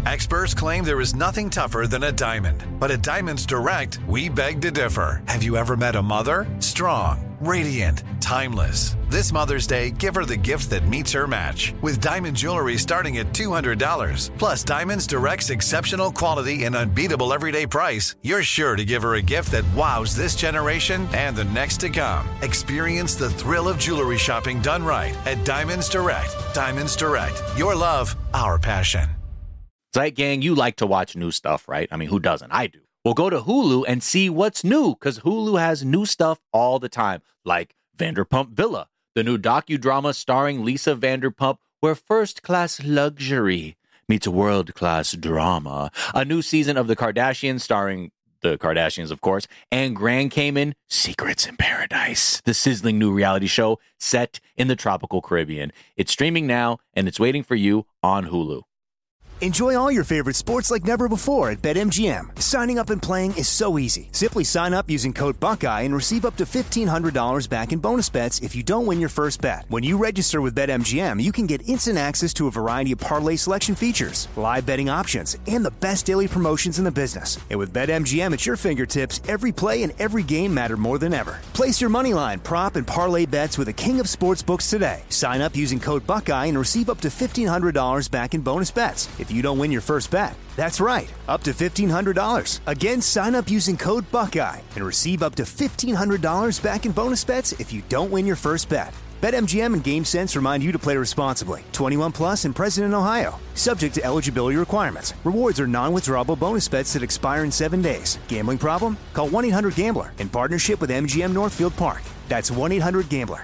Experts claim there is nothing tougher than a diamond. But at Diamonds Direct, we beg to differ. Have you ever met a mother? Strong, radiant, timeless. This Mother's Day, give her the gift that meets her match. With diamond jewelry starting at $200. Plus Diamonds Direct's exceptional quality and unbeatable everyday price, you're sure to give her a gift that wows this generation and the next to come. Experience the thrill of jewelry shopping done right at Diamonds Direct. Diamonds Direct. Your love, our passion. Right, gang, you like to watch new stuff, right? I mean, who doesn't? I do. Well, go to Hulu and see what's new, because Hulu has new stuff all the time, like Vanderpump Villa, the new docudrama starring Lisa Vanderpump, where first-class luxury meets world-class drama. A new season of The Kardashians starring the Kardashians, of course, and Grand Cayman, Secrets in Paradise, the sizzling new reality show set in the tropical Caribbean. It's streaming now, and it's waiting for you on Hulu. Enjoy all your favorite sports like never before at BetMGM. Signing up and playing is so easy. Simply sign up using code Buckeye and receive up to $1,500 back in bonus bets if you don't win your first bet. When you register with BetMGM, you can get instant access to a variety of parlay selection features, live betting options, and the best daily promotions in the business. And with BetMGM at your fingertips, every play and every game matter more than ever. Place your moneyline, prop, and parlay bets with the king of sportsbooks today. Sign up using code Buckeye and receive up to $1,500 back in bonus bets if you don't win your first bet. That's right, up to $1,500. Again, sign up using code Buckeye and receive up to $1,500 back in bonus bets if you don't win your first bet. BetMGM and GameSense remind you to play responsibly. 21 plus and present in Ohio. Subject to eligibility requirements. Rewards are non-withdrawable bonus bets that expire in 7 days. Gambling problem? Call 1-800-GAMBLER in partnership with MGM Northfield Park. That's 1-800-GAMBLER.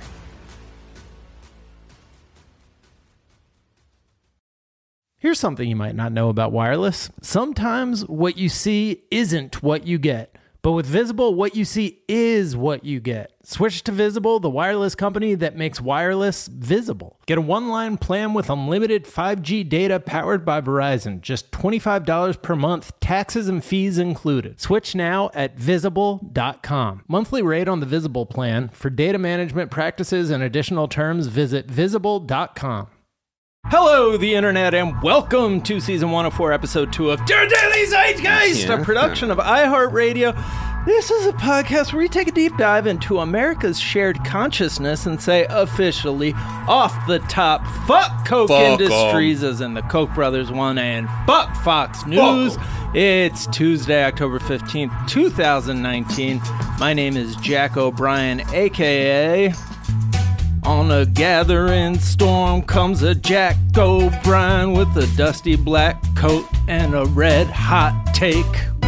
Here's something you might not know about wireless. Sometimes what you see isn't what you get. But with Visible, what you see is what you get. Switch to Visible, the wireless company that makes wireless visible. Get a one-line plan with unlimited 5G data powered by Verizon. Just $25 per month, taxes and fees included. Switch now at Visible.com. Monthly rate on the Visible plan. For data management practices and additional terms, visit Visible.com. Hello, the internet, and welcome to Season 104, Episode 2 of Your Daily Zeitgeist, a production of iHeartRadio. This is a podcast where we take a deep dive into America's shared consciousness and say officially, off the top, fuck Coke Industries, as in the Koch brothers one, and fuck Fox News. It's Tuesday, October 15th, 2019. My name is Jack O'Brien, a.k.a. On a gathering storm comes a Jack O'Brien with a dusty black coat and a red hot take.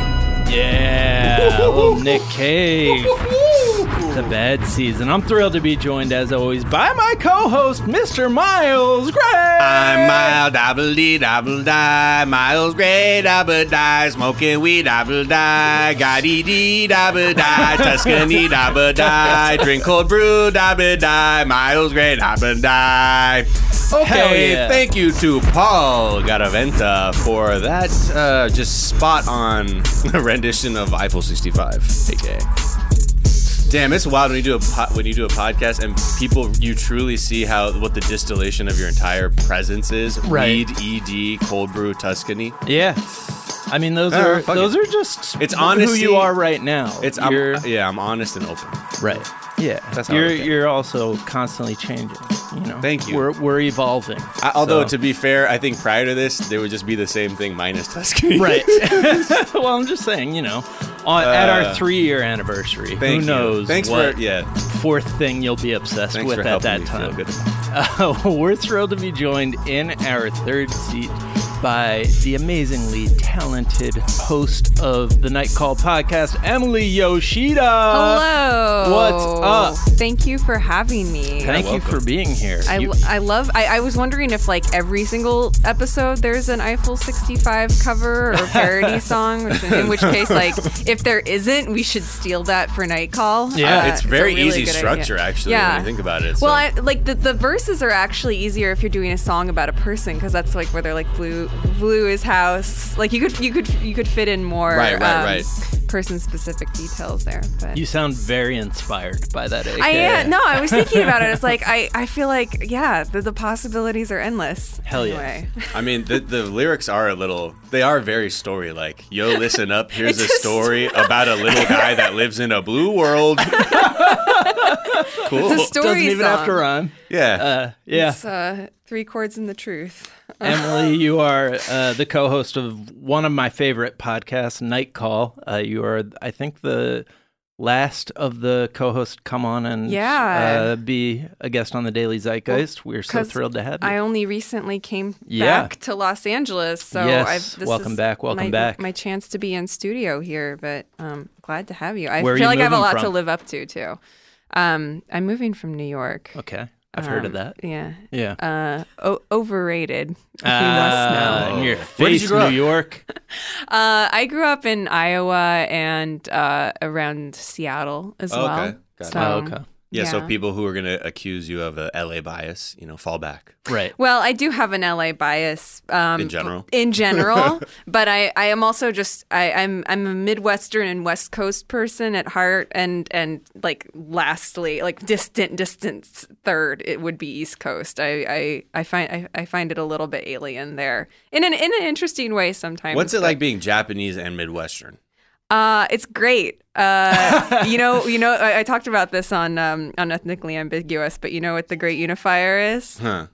Yeah, little Nick Cave. It's a bad season. I'm thrilled to be joined, as always, by my co-host, Mr. Miles Gray. I'm Miles, dabble-dee-dabble-die, Miles Gray, dabble-die, smoking weed, dabble-die, ga-dee-dee, dabble-die, Tuscany, dabble-die, drink cold brew, dabble-die, Miles Gray, dabble-die. Okay, yeah. Thank you to Paul Garaventa for that just spot-on rendition of Eiffel 65, a.k.a. Damn, it's wild when you do a podcast and people, you truly see what the distillation of your entire presence is. Right. Weed, ED, cold brew, Tuscany. Yeah. I mean, those are just it's honesty, who you are right now. I'm honest and open. Right. Yeah. That's how you're also constantly changing. You know. Thank you. We're evolving. Although to be fair, I think prior to this, they would just be the same thing minus Tuscany. Right. Well, I'm just saying, at our 3-year anniversary, who knows what fourth thing you'll be obsessed with at that time. We're thrilled to be joined in our third seat by the amazingly talented host of the Night Call podcast, Emily Yoshida. Hello. What's up? Thank you for having me. Thank you for being here. I was wondering if every single episode there's an Eiffel 65 cover or parody song, in which case if there isn't, we should steal that for Night Call. Yeah, it's very really easy structure idea. Actually when you think about it. Well, the verses are actually easier if you're doing a song about a person, because that's where they're blue is house. You could fit in more person-specific details there. But You sound very inspired by that. AK. I am. No, I was thinking about it. It's like I feel like the possibilities are endless. Hell yeah. Anyway. I mean, the lyrics are they are very story-like. Yo, listen up. Here's a story about a little guy that lives in a blue world. Cool. It's a story Doesn't even song. have to rhyme. Yeah. Yeah. It's 3 chords in the truth. Emily, you are the co-host of one of my favorite podcasts, Night Call. You are, I think, the last of the co-hosts come on and be a guest on the Daily Zeitgeist. We're so thrilled to have you. I only recently came back to Los Angeles, so yes. this Welcome is back. my chance to be in studio here, but glad to have you. I Where are feel you like I have a moving lot to from? live up to, too. I'm moving from New York. Okay. I've heard of that. Yeah. Yeah. Overrated, if you must know. In your Where did face, you grow New up? York. I grew up in Iowa and around Seattle as well. Okay. Got it. So, Okay. Yeah, so people who are going to accuse you of a LA bias, fall back. Right. Well, I do have an LA bias In general? In general, but I am also just I'm a Midwestern and West Coast person at heart, and like lastly, like distant third, it would be East Coast. I find it a little bit alien there in an interesting way sometimes. What's it like being Japanese and Midwestern? It's great. I talked about this on Ethnically Ambiguous, but you know what the great unifier is? Huh.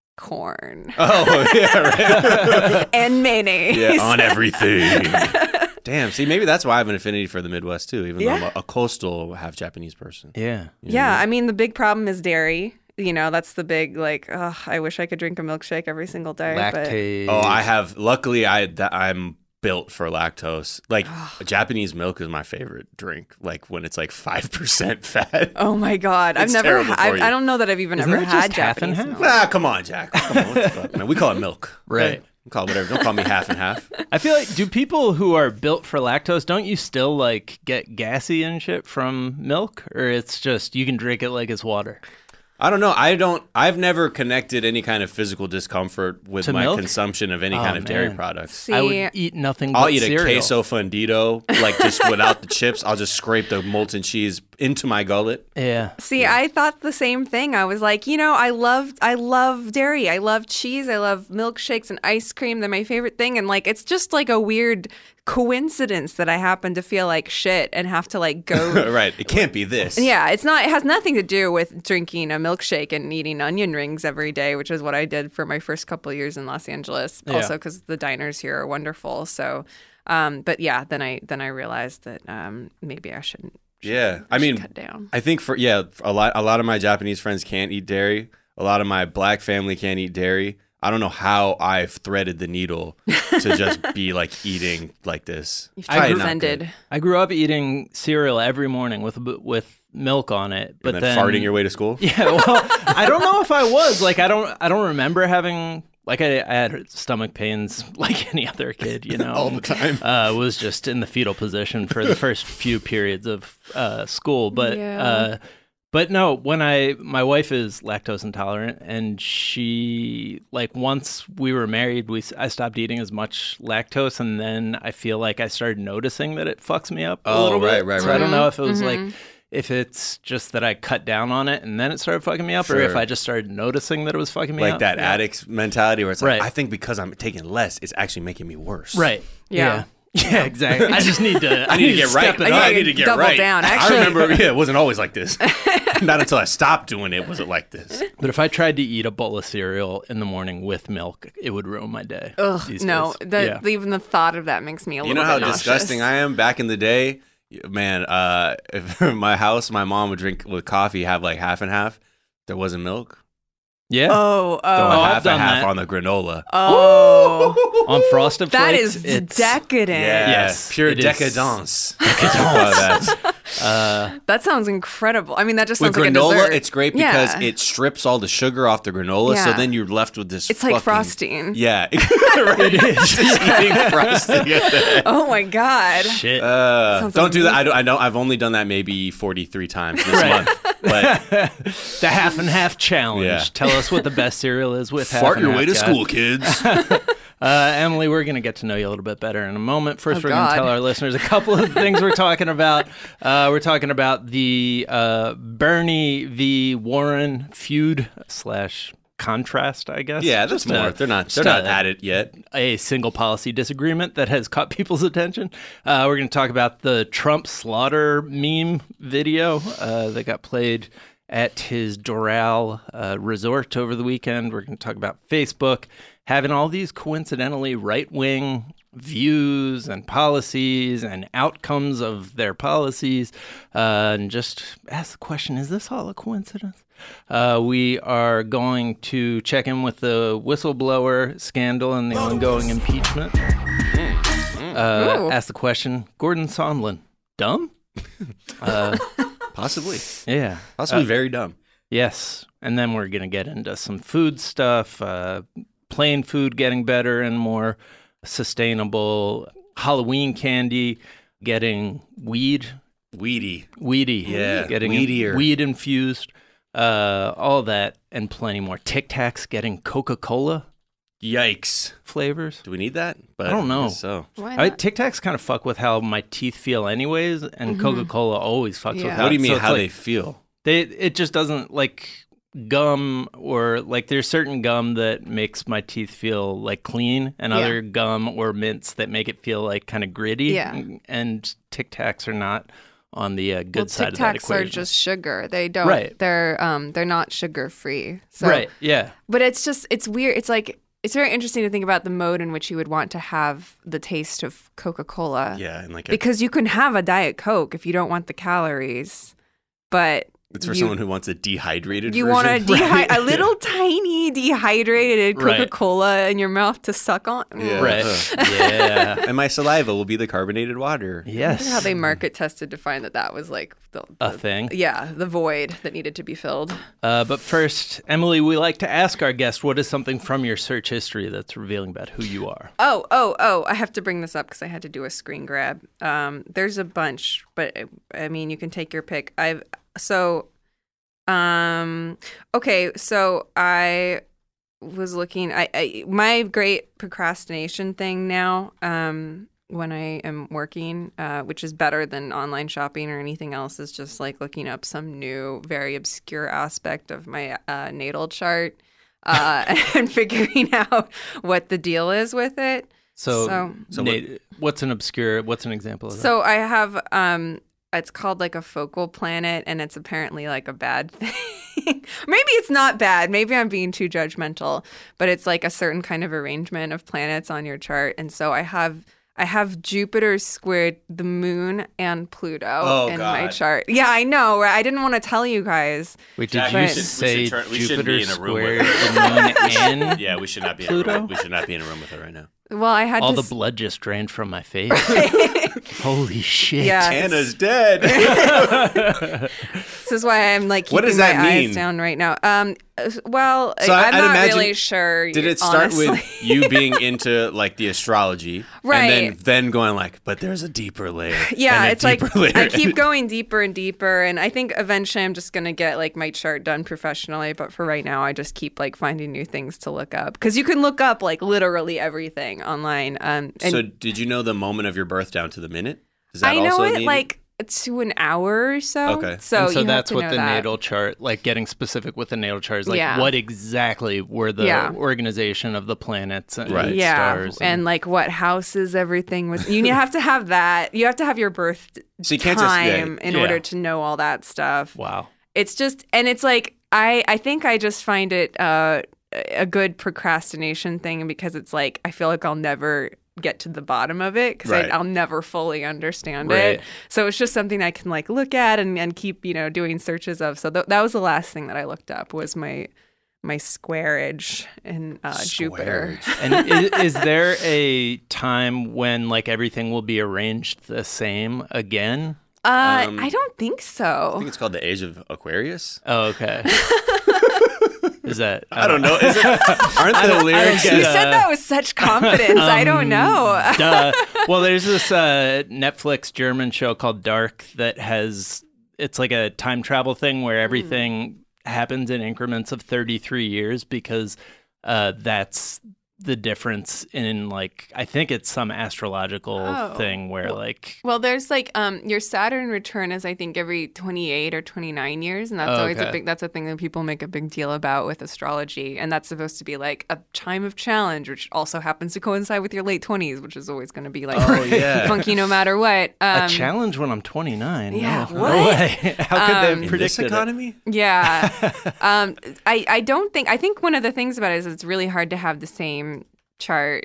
Corn. Oh, yeah, right. And mayonnaise. Yeah, on everything. Damn, see, maybe that's why I have an affinity for the Midwest, too, even though I'm a coastal, half Japanese person. Yeah. Yeah, I mean, the big problem is dairy. That's the big, I wish I could drink a milkshake every single day. Lactate. Oh, I have. Luckily, I'm built for lactose. Like, Japanese milk is my favorite drink. Like when it's like 5% fat. But, oh my God, It's terrible for you. I don't know that I've even Isn't ever that had just half and Japanese half? milk. Ah, come on, Jack. Come on, what the fuck, man? We call it milk. Right. We call it whatever. Don't call me half and half. I feel like, do people who are built for lactose, don't you still get gassy and shit from milk? Or it's just, you can drink it like it's water? I don't know. I've never connected any kind of physical discomfort with To my milk? consumption of any Oh, kind of dairy man. product. See, I would eat nothing but I'll eat cereal. a queso fundido, like just without the chips. I'll just scrape the molten cheese into my gullet. Yeah. See, I thought the same thing. I was like, I love dairy. I love cheese. I love milkshakes and ice cream. They're my favorite thing. And it's just like a weird coincidence that I happen to feel like shit and have to go. Right. It can't be this. Yeah, it's not. It has nothing to do with drinking a milkshake and eating onion rings every day, which is what I did for my first couple of years in Los Angeles. Yeah. Also, because the diners here are wonderful. So, but yeah, then I realized that maybe I shouldn't. Yeah. I mean, cut down. I think a lot of my Japanese friends can't eat dairy. A lot of my black family can't eat dairy. I don't know how I've threaded the needle to just be eating like this. You've Probably not transcended. good. I grew up eating cereal every morning with milk on it, but And then farting your way to school? Yeah, well, I don't know if I was I don't remember having I had stomach pains like any other kid, All the time. Was just in the fetal position for the first few periods of school, but Yeah. But no, when my wife is lactose intolerant, and she once we were married, I stopped eating as much lactose, and then I feel like I started noticing that it fucks me up a little bit. right, So right. I don't know if it was if it's just that I cut down on it and then it started fucking me up, or if Sure. I just started noticing that it was fucking me up. Like that addict's mentality where it's Right. I think because I'm taking less, it's actually making me worse. Right. Yeah. Yeah, exactly. I just need to. I need to get right. step it I up. need to get double right. down. I Actually- remember, it wasn't always like this. Not until I stopped doing it was it like this. But if I tried to eat a bowl of cereal in the morning with milk, it would ruin my day. Ugh, these no. days. Even the thought of that makes me a You little know how bit nauseous. disgusting I am? Back in the day, man, if my house, my mom would drink with coffee, have half and half. There wasn't milk. Yeah. Oh, Throw oh, I've half done and half that. on the granola. oh. On Frosted That Flakes, is it's decadent. Yeah, Yes, pure it is. decadence. That. That sounds incredible. I mean, that just With sounds like a granola, dessert. it's great because Yeah. it strips all the sugar off the granola, so Yeah. then you're left with this. It's like fucking- frosting. Yeah, it is. Just eating frosting. Oh my god. shit. Sounds Don't do that. I know. I've only done that maybe 43 times this month. But The half and half challenge. Yeah. Tell us what the best cereal is with half fart and your half, way to guys. school, kids. Emily, we're going to get to know you a little bit better in a moment. First, we're going to God. tell our listeners a couple of things we're talking about. We're talking about the Bernie v. Warren feud / contrast, I guess. Yeah, that's more. They're not at it yet. A single policy disagreement that has caught people's attention. We're going to talk about the Trump slaughter meme video that got played at his Doral resort over the weekend. We're going to talk about Facebook having all these coincidentally right-wing views and policies and outcomes of their policies, and just ask the question, is this all a coincidence? We are going to check in with the whistleblower scandal and the ongoing impeachment. Ask the question, Gordon Sondland, dumb? Possibly. Yeah. Possibly very dumb. Yes. And then we're going to get into some food stuff, plain food getting better and more sustainable, Halloween candy getting weedy. Yeah, getting weedier. weed infused, all that and plenty more. Tic Tacs getting Coca-Cola Yikes. flavors. Do we need that? But I don't know. guess so. Why not? Tic Tacs kind of fuck with how my teeth feel anyways, and Coca-Cola always fucks with Yeah. that. What do you mean So it's how like, they feel? it just doesn't like gum, or like there's certain gum that makes my teeth feel like clean, and other gum or mints that make it feel like kind of gritty. Yeah. And Tic Tacs are not on the good side Tic of that Tacs equation. are just sugar. They don't. Right. They're not sugar free. So, right. Yeah. But it's weird. It's like it's very interesting to think about the mode in which you would want to have the taste of Coca-Cola. Yeah, and like Because you can have a Diet Coke if you don't want the calories, but it's for someone who wants a dehydrated you version. want a little tiny dehydrated Right. Coca-Cola in your mouth to suck on. Yeah. Right. Yeah. And my saliva will be the carbonated water. Yes. How they market tested to find that was like A thing. Yeah, the void that needed to be filled. But first, Emily, we like to ask our guest, what is something from your search history that's revealing about who you are? Oh, I have to bring this up because I had to do a screen grab. There's a bunch, but I mean, you can take your pick. Okay, so I was looking, I my great procrastination thing now, when I am working, which is better than online shopping or anything else, is just like looking up some new, very obscure aspect of my natal chart and figuring out what the deal is with it. So what's an example of that? So I have, it's called like a focal planet, and it's apparently like a bad thing. Maybe it's not bad. Maybe I'm being too judgmental, but it's like a certain kind of arrangement of planets on your chart. And so I have Jupiter squared the moon and Pluto in my chart. Yeah, I know. Right? I didn't want to tell you guys. Wait, did Jack, you we should say we shouldn't Jupiter be in a room squared with the moon and Yeah, we should not be Pluto? in a room. We should not be in a room with her right now. Well, I had all to the blood just drained from my face? Holy shit. Yeah. Anna's dead. This is why I'm like What keeping does my that mean? eyes down right now. Well, So I'm I'd not imagine- really sure. Did it start honestly. with you being into like the astrology, Right. and then going like, but there's a deeper layer. Yeah, and a it's like deeper layer. I keep going deeper and deeper, and I think eventually I'm just gonna get like my chart done professionally. But for right now, I just keep like finding new things to look up, because you can look up like literally everything online. And So did you know the moment of your birth down to the minute? Does that I know also it need- like to an hour or so. Okay. So, And so you that's have to what know the that. natal chart, like getting specific with the natal chart, is like Yeah. what exactly were the Yeah. organization of the planets and Right. Yeah, stars. and like what houses everything was. You have to have that. You have to have your birth So you can't just- time in Yeah. order to know all that stuff. wow. It's just, and it's like I think I just find it a good procrastination thing, because it's like I feel like I'll never get to the bottom of it, because Right. I'll never fully understand Right. it. So it's just something I can like look at and keep doing searches of. So that was the last thing that I looked up, was my squareage in Jupiter. And is there a time when like everything will be arranged the same again? I don't think so. I think it's called the Age of Aquarius. Oh, okay. Is that? I don't know. Is it? Aren't the lyrics? You said that with such confidence. I don't know. Duh. Well, there's this Netflix German show called Dark that it's like a time travel thing where everything happens in increments of 33 years, because that's the difference in like I think it's some astrological thing where like well, there's like your Saturn return is I think every 28 or 29 years, and that's always that's a thing that people make a big deal about with astrology, and that's supposed to be like a time of challenge, which also happens to coincide with your late 20s, which is always going to be like funky no matter what. A challenge when I'm 29. Yeah, no way. How could they have predicted this economy? Yeah. I think one of the things about it is it's really hard to have the same chart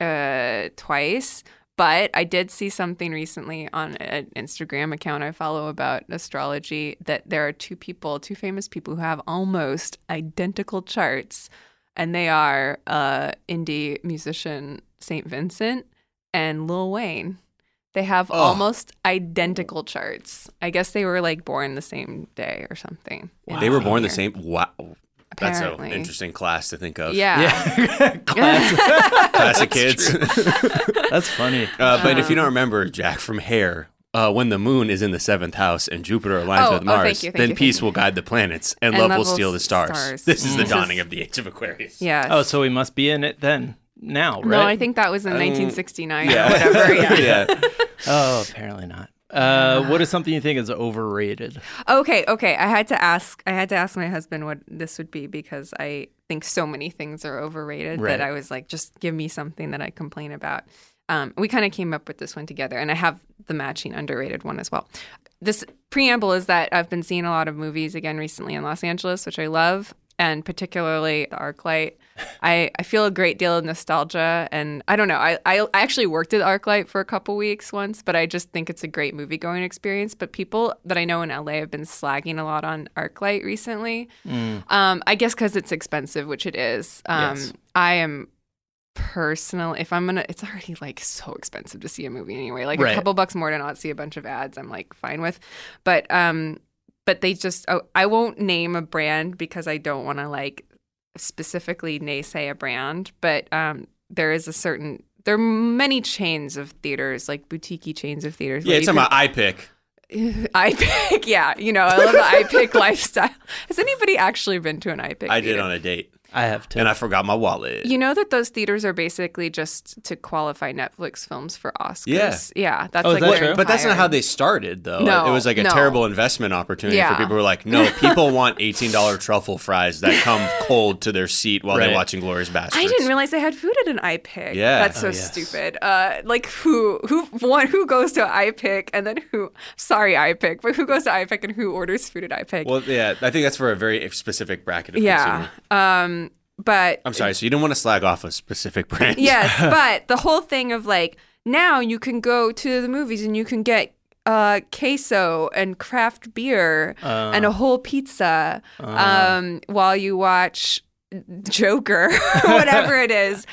twice, but I did see something recently on an Instagram account I follow about astrology that there are two famous people who have almost identical charts, and they are indie musician St. Vincent and Lil Wayne. They have almost identical charts. I guess they were like born the same day or something. Wow. They were born the same. Wow. Apparently. That's an interesting class to think of. Yeah. Class of kids. That's funny. But if you don't remember, Jack, from Hair, when the moon is in the 7th house and Jupiter aligns with Mars, then peace will guide the planets and love will steal the stars. This is the dawning of the age of Aquarius. Yeah. Oh, so we must be in it then. Now, right? No, I think that was in 1969 or whatever. Yeah. Oh, apparently not. What is something you think is overrated? Okay. I had to ask my husband what this would be because I think so many things are overrated that I was like, just give me something that I complain about. We kind of came up with this one together, and I have the matching underrated one as well. This preamble is that I've been seeing a lot of movies again recently in Los Angeles, which I love, and particularly the ArcLight. I feel a great deal of nostalgia, and I don't know. I actually worked at ArcLight for a couple weeks once, but I just think it's a great movie-going experience. But people that I know in LA have been slagging a lot on ArcLight recently. I guess because it's expensive, which it is. Yes. I am personal. If I'm gonna, it's already like so expensive to see a movie anyway. Like a couple bucks more to not see a bunch of ads, I'm like fine with. But they just, I won't name a brand because I don't want to like specifically naysay a brand, but there are many chains of theaters, like boutique chains of theaters. Yeah, it's about iPick. iPick, yeah. You know, I love the iPick lifestyle. Has anybody actually been to an iPick I theater? did on a date. I have too. And I forgot my wallet. You know that those theaters are basically just to qualify Netflix films for Oscars? Yeah. That's like that their true? But that's not entire- how they started, though. No, it was like a terrible investment opportunity for people who were like, no, people want $18 truffle fries that come cold to their seat while they're watching Glorious Bastards. I didn't realize they had food at an iPick. Yeah. That's so stupid. Like who goes to iPick and then sorry iPick, but who goes to iPick and who orders food at iPick? Well, yeah, I think that's for a very specific bracket of consumer. But I'm sorry, so you didn't want to slag off a specific brand? Yes, but the whole thing of like, now you can go to the movies and you can get queso and craft beer and a whole pizza while you watch Joker, whatever it is.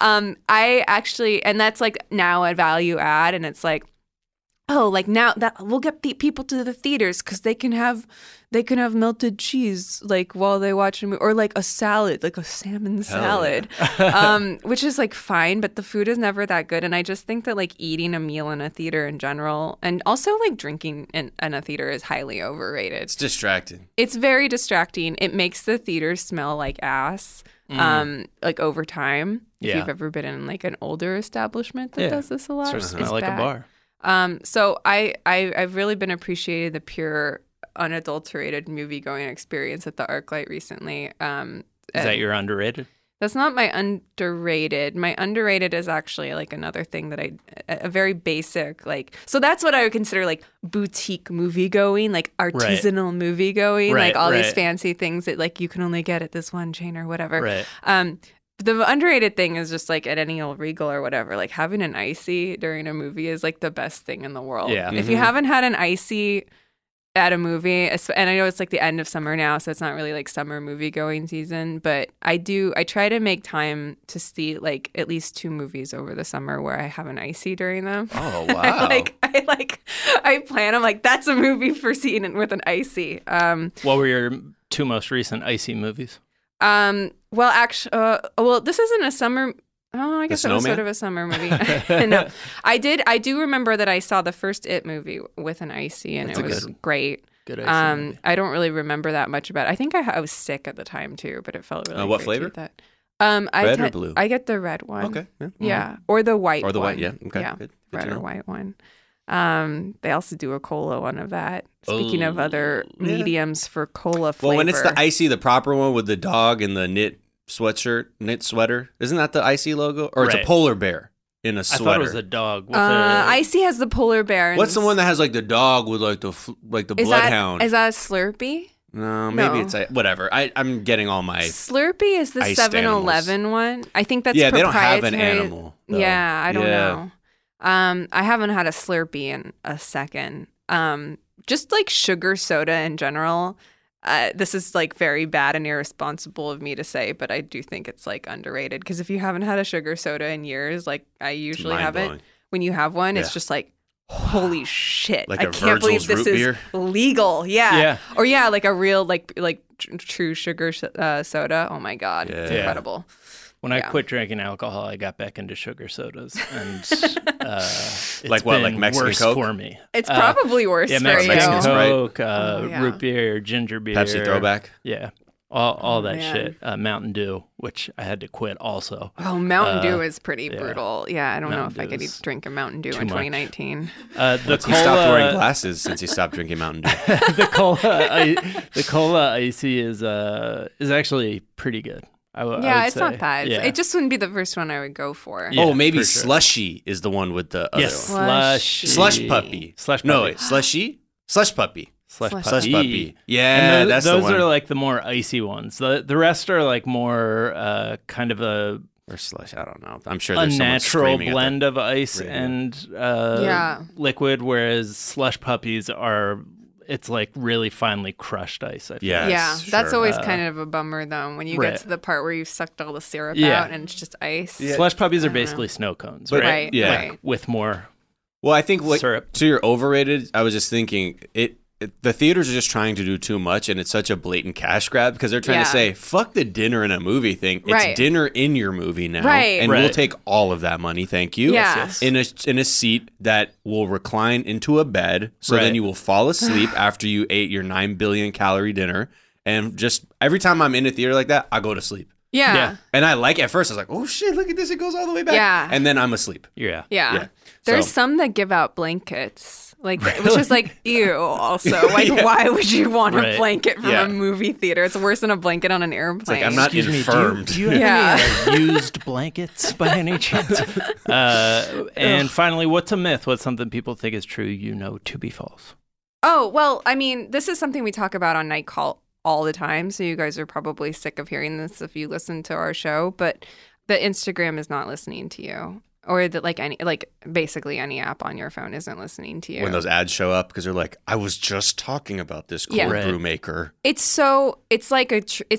I actually, and that's like now a value add, and it's like, oh, like now that we'll get people to the theaters because they can have melted cheese like while they watch a movie, or like a salad, like a salmon salad, which is like fine, but the food is never that good. And I just think that like eating a meal in a theater in general, and also like drinking in a theater, is highly overrated. It's distracting. It's very distracting. It makes the theater smell like ass. Like over time. If you've ever been in like an older establishment that does this a lot, Sort of smell like bad. a bar. So I've really been appreciating the pure, unadulterated movie-going experience at the ArcLight recently. Is that your underrated? That's not my underrated. My underrated is actually like another thing that a very basic, like, so that's what I would consider like boutique movie-going, like artisanal movie-going, like all these fancy things that like you can only get at this one chain or whatever. Right. The underrated thing is just like at any old Regal or whatever, like having an icy during a movie is like the best thing in the world. Yeah. If you haven't had an icy at a movie, and I know it's like the end of summer now, so it's not really like summer movie going season, but I try to make time to see like at least 2 movies over the summer where I have an icy during them. Oh, wow. I plan, I'm like, that's a movie for seeing it with an icy. What were your 2 most recent icy movies? Well, actually, this isn't a summer. Oh, I guess it was sort of a summer movie. No, I do remember that I saw the first It movie with an icy, and it was great. Good icy movie. I don't really remember that much about it. I think I was sick at the time too, but it felt really what great flavor? To eat that. Red or blue? I get the red one. Okay. Yeah. Or the white one. Or the white, yeah. Okay. Yeah. Good Red to or know. white one. They also do a cola one of that. Speaking of other mediums for cola flavor. Well, when it's the icy, the proper one with the dog and the knit sweater, isn't that the icy logo? Or it's a Right. polar bear in a I sweater. thought it was a dog. With Icy has the polar bear. and What's the one that has like the dog with like the bloodhound? Is that a Slurpee? No, maybe No. it's whatever. I'm getting all my. Slurpee is the Iced 7-Eleven one. I think that's Yeah, they proprietary. don't have an animal, though. Yeah, I don't Yeah. know. I haven't had a Slurpee in a second. Just like sugar soda in general. This is like very bad and irresponsible of me to say, but I do think it's like underrated because if you haven't had a sugar soda in years, like I usually mind-blowing. haven't, when you have one, it's Yeah. just like, holy shit! Like I a can't believe Virgil's this root is beer? legal. Yeah. Yeah. Or yeah, like a real like true sugar soda. Oh my god, it's Yeah. incredible. When I Yeah. quit drinking alcohol, I got back into sugar sodas, and it's Like what, like been Mexican worse Coke? for me. It's probably worse Yeah, for Mexican Mexican you. Sprite. Coke, yeah. root beer, ginger beer, Pepsi throwback. Yeah, all that man. shit. Mountain Dew, which I had to quit also. Oh, Mountain Dew is pretty brutal. Yeah, I don't know Mountain if I Dew could is drink a Mountain Dew too in much. 2019. The He stopped wearing cola, glasses since he stopped drinking Mountain Dew. the cola icy is actually pretty good. I would It's say. not bad. Yeah. It just wouldn't be the first one I would go for. Yeah, oh, maybe for sure. Slushy is the one with the other Yes, one. slush, Slush Puppy. Slush No, Puppy. wait, Slushy? Slush Puppy. Slush Slush Slush puppy. Puppy. Yeah, And that's those the one. are like the more icy ones. The rest are like more kind of a Or Slush, I don't know. I'm sure there's someone natural screaming at blend of ice radio. and Yeah. liquid, whereas slush puppies it's like really finely crushed ice. I feel. Yes, Yeah, that's sure. always kind of a bummer though when you right. get to the part where you've sucked all the syrup Yeah. out and it's just ice. Slush puppies are basically snow cones, But- right? Right, Yeah. right. With more. Well, I think Syrup. to your overrated, I was just thinking the theaters are just trying to do too much, and it's such a blatant cash grab because they're trying Yeah. to say, fuck the dinner in a movie thing. It's Right. dinner in your movie now. Right. And we'll Right. take all of that money, thank you. Yeah. Yes. In a seat that will recline into a bed, so then Right. you will fall asleep after you ate your 9 billion calorie dinner. And just every time I'm in a theater like that, I go to sleep. Yeah. Yeah. And I like it at first, I was like, oh shit, look at this. It goes all the way back. Yeah. And then I'm asleep. Yeah. Yeah. Yeah. There's So- some that give out blankets. Like, which is like, ew, also. Like, Yeah. why would you want a Right. blanket from Yeah. a movie theater? It's worse than a blanket on an airplane. like, I'm not Excuse me, infirmed. do you have Yeah. any used blankets by any chance? And finally, what's a myth? What's something people think is true, to be false? Oh, well, I mean, this is something we talk about on Night Call all the time. So you guys are probably sick of hearing this if you listen to our show. But the Instagram is not listening to you. Or that basically any app on your phone isn't listening to you. When those ads show up because they're like, I was just talking about this cold Yeah. Right. brew maker. It's like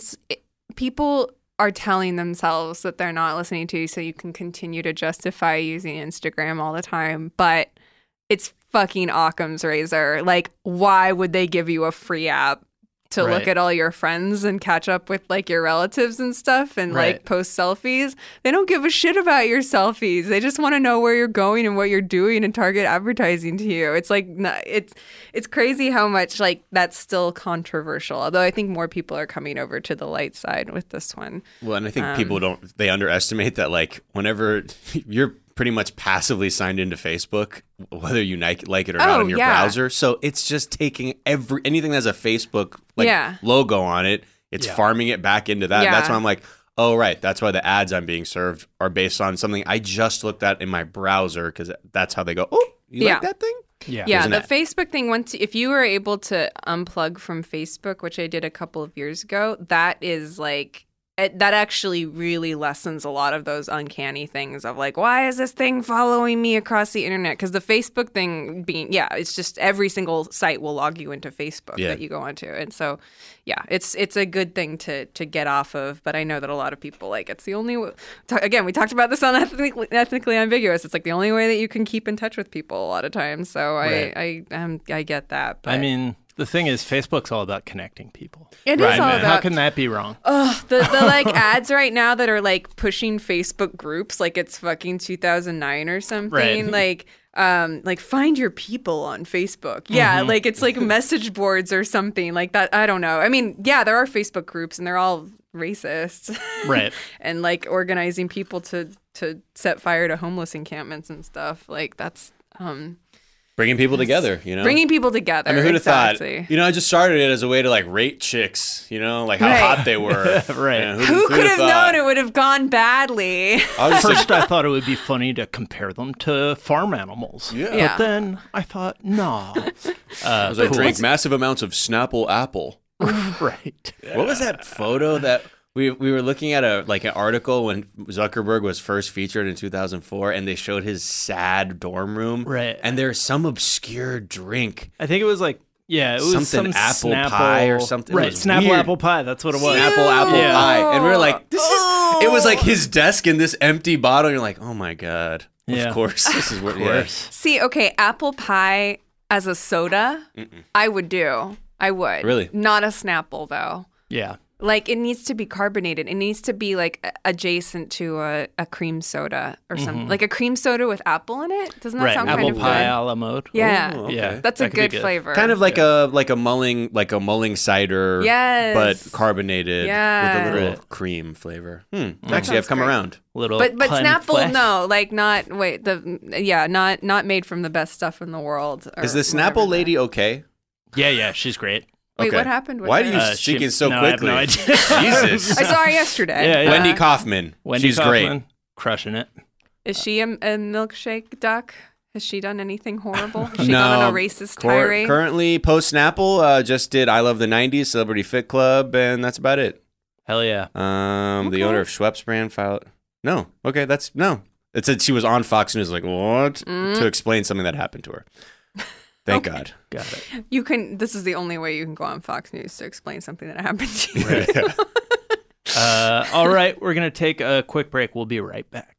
people are telling themselves that they're not listening to you so you can continue to justify using Instagram all the time. But it's fucking Occam's razor. Like, why would they give you a free app to look Right. at all your friends and catch up with like your relatives and stuff and Right. like post selfies? They don't give a shit about your selfies. They just want to know where you're going and what you're doing and target advertising to you. It's like it's crazy how much like that's still controversial. Although I think more people are coming over to the light side with this one. Well, and I think people they underestimate that, like, whenever you're pretty much passively signed into Facebook, whether you like it or not Oh, in your yeah. browser. So it's just taking anything that has a Facebook Yeah. logo on it, it's farming it back into that. Yeah. That's why I'm like, oh, right. That's why the ads I'm being served are based on something I just looked at in my browser because that's how they go, oh, you Yeah. like that thing? Yeah. Yeah, There's an the ad. Facebook thing, if you were able to unplug from Facebook, which I did a couple of years ago, that is like, that actually really lessens a lot of those uncanny things of like, why is this thing following me across the internet? Because the Facebook thing it's just every single site will log you into Facebook Yeah. that you go onto. And so, yeah, it's a good thing to get off of. But I know that a lot of people, like, it's the only again, we talked about this on Ethnically Ambiguous. It's like the only way that you can keep in touch with people a lot of times. So Right. I get that. But I mean, the thing is, Facebook's all about connecting people. It is all How about can that be wrong? the like ads right now that are like pushing Facebook groups like it's fucking 2009 or something. Right. Like find your people on Facebook. Yeah, like it's like message boards or something like that. I don't know. I mean, yeah, there are Facebook groups and they're all racist. Right. And like organizing people to set fire to homeless encampments and stuff. Like that's Bringing people together, you know? bringing people together. I mean, who'd have exactly. thought? You know, I just started it as a way to like rate chicks, you know, like how Right. hot they were. Right. And Who could have thought? known it would have gone badly? I was First, I thought it would be funny to compare them to farm animals. Yeah. But then I thought, no. I drank massive amounts of Snapple apple. Right. What was that photo that we were looking at an article when Zuckerberg was first featured in 2004, and they showed his sad dorm room. Right. And there's some obscure drink. I think it was like, yeah, it was Something some apple Snapple pie or something. It Right, was Snapple weird. apple pie. That's what it was. Snapple apple Yeah. pie. And we were like, this is. It was like his desk in this empty bottle. And you're like, oh my God. Yeah. Of course. This is what Of course. See, okay, apple pie as a soda, I would do. I would. Really? Not a Snapple though. Yeah. Like it needs to be carbonated. It needs to be like adjacent to a cream soda or something. Like a cream soda with apple in it. Doesn't that Right. sound Apple kind of pie good? a la mode. Yeah. Oh, okay. Yeah. That's a That could be good flavor. Kind of like a mulling cider, Yes. but carbonated Yes. with a little Right. cream flavor. Actually, sounds I've come great. around. Little But pun Snapple, flesh. no, like not not made from the best stuff in the world. Is the or Snapple whatever lady okay? Yeah, she's great. Wait, Okay. what happened with Why her? are you She- speaking so no, I have quickly? no idea. Jesus. I saw her yesterday. Yeah, yeah. Wendy Kaufman. Wendy She's Kaufman, great. crushing it. Is she a milkshake duck? Has she done anything horrible? Has she gone on a racist tirade? Currently, post Snapple, just did I Love the 90s, Celebrity Fit Club, and that's about it. Hell yeah. The owner of Schweppes brand filed. No. Okay, no. It said she was on Fox News, like, what? To explain something that happened to her. Thank God. Got it. You can. This is the only way you can go on Fox News to explain something that happened to you. All right, we're going to take a quick break. We'll be right back.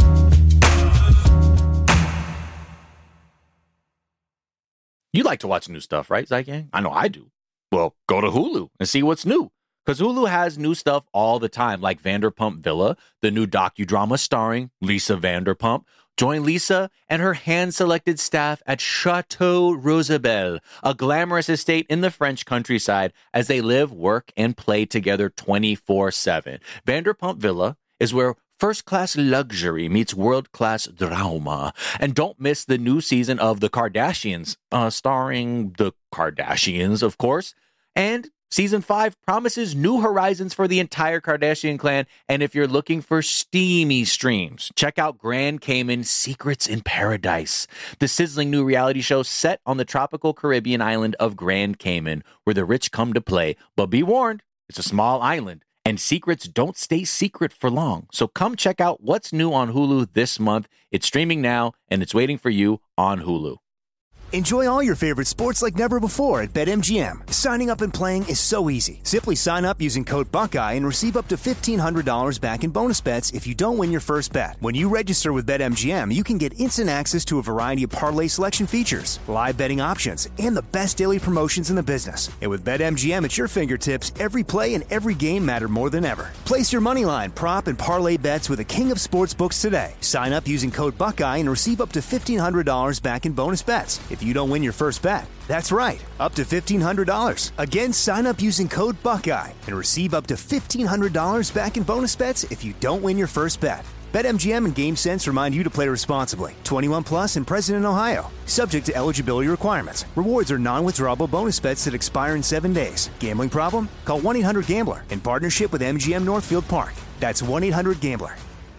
You like to watch new stuff, right, Zygang? I know I do. Well, go to Hulu and see what's new. Because Hulu has new stuff all the time, like Vanderpump Villa, the new docudrama starring Lisa Vanderpump. Join Lisa and her hand-selected staff at Chateau Rosabelle, a glamorous estate in the French countryside, as they live, work, and play together 24/7. Vanderpump Villa is where first-class luxury meets world-class drama. And don't miss the new season of The Kardashians, starring the Kardashians, of course. And Season 5 promises new horizons for the entire Kardashian clan. And if you're looking for steamy streams, check out Grand Cayman Secrets in Paradise, the sizzling new reality show set on the tropical Caribbean island of Grand Cayman, where the rich come to play. But be warned, it's a small island, and secrets don't stay secret for long. So come check out what's new on Hulu this month. It's streaming now, and it's waiting for you on Hulu. Enjoy all your favorite sports like never before at BetMGM. Signing up and playing is so easy. Simply sign up using code Buckeye and receive up to $1,500 back in bonus bets if you don't win your first bet. When you register with BetMGM, you can get instant access to a variety of parlay selection features, live betting options, and the best daily promotions in the business. And with BetMGM at your fingertips, every play and every game matter more than ever. Place your moneyline, prop, and parlay bets with the king of sportsbooks today. Sign up using code Buckeye and receive up to $1,500 back in bonus bets if you don't win your first bet. That's right, up to $1,500. Again, sign up using code Buckeye and receive up to $1,500 back in bonus bets if you don't win your first bet. BetMGM and GameSense remind you to play responsibly. 21 plus and present in Ohio. Subject to eligibility requirements. Rewards are non-withdrawable bonus bets that expire in 7 days. Gambling problem? Call 1-800-GAMBLER in partnership with MGM Northfield Park. That's 1-800-GAMBLER.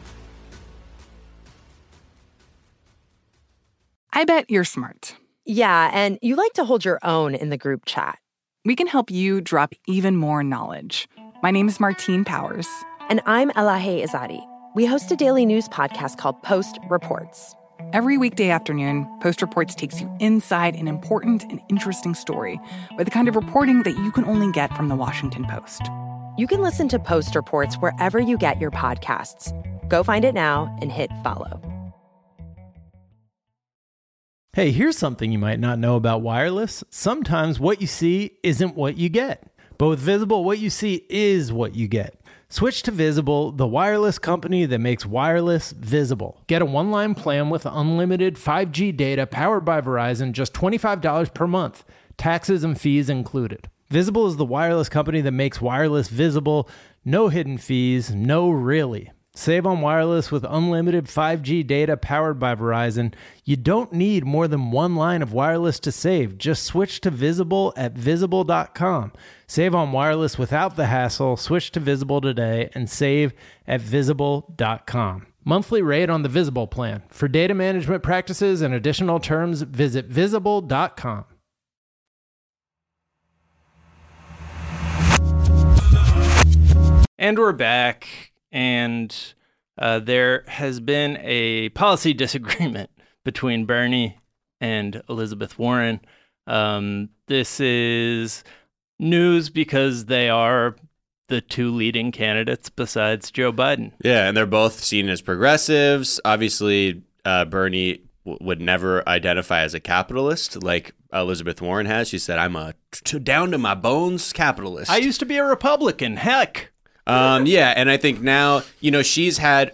I bet you're smart. Yeah, and you like to hold your own in the group chat. We can help you drop even more knowledge. My name is Martine Powers. And I'm Elahe Izadi. We host a daily news podcast called Post Reports. Every weekday afternoon, Post Reports takes you inside an important and interesting story with the kind of reporting that you can only get from the Washington Post. You can listen to Post Reports wherever you get your podcasts. Go find it now and hit follow. Hey, here's something you might not know about wireless. Sometimes what you see isn't what you get. But with Visible, what you see is what you get. Switch to Visible, the wireless company that makes wireless visible. Get a one-line plan with unlimited 5G data powered by Verizon, just $25 per month. Taxes and fees included. Visible is the wireless company that makes wireless visible. No hidden fees, no really. Save on wireless with unlimited 5G data powered by Verizon. You don't need more than one line of wireless to save. Just switch to Visible at Visible.com. Save on wireless without the hassle. Switch to Visible today and save at Visible.com. Monthly rate on the Visible plan. For data management practices and additional terms, visit Visible.com. And we're back. And there has been a policy disagreement between Bernie and Elizabeth Warren. This is news because they are the two leading candidates besides Joe Biden. Yeah, and they're both seen as progressives. Obviously, Bernie would never identify as a capitalist like Elizabeth Warren has. She said, I'm a down to my bones capitalist. I used to be a Republican. Heck. Yeah, and I think now, she had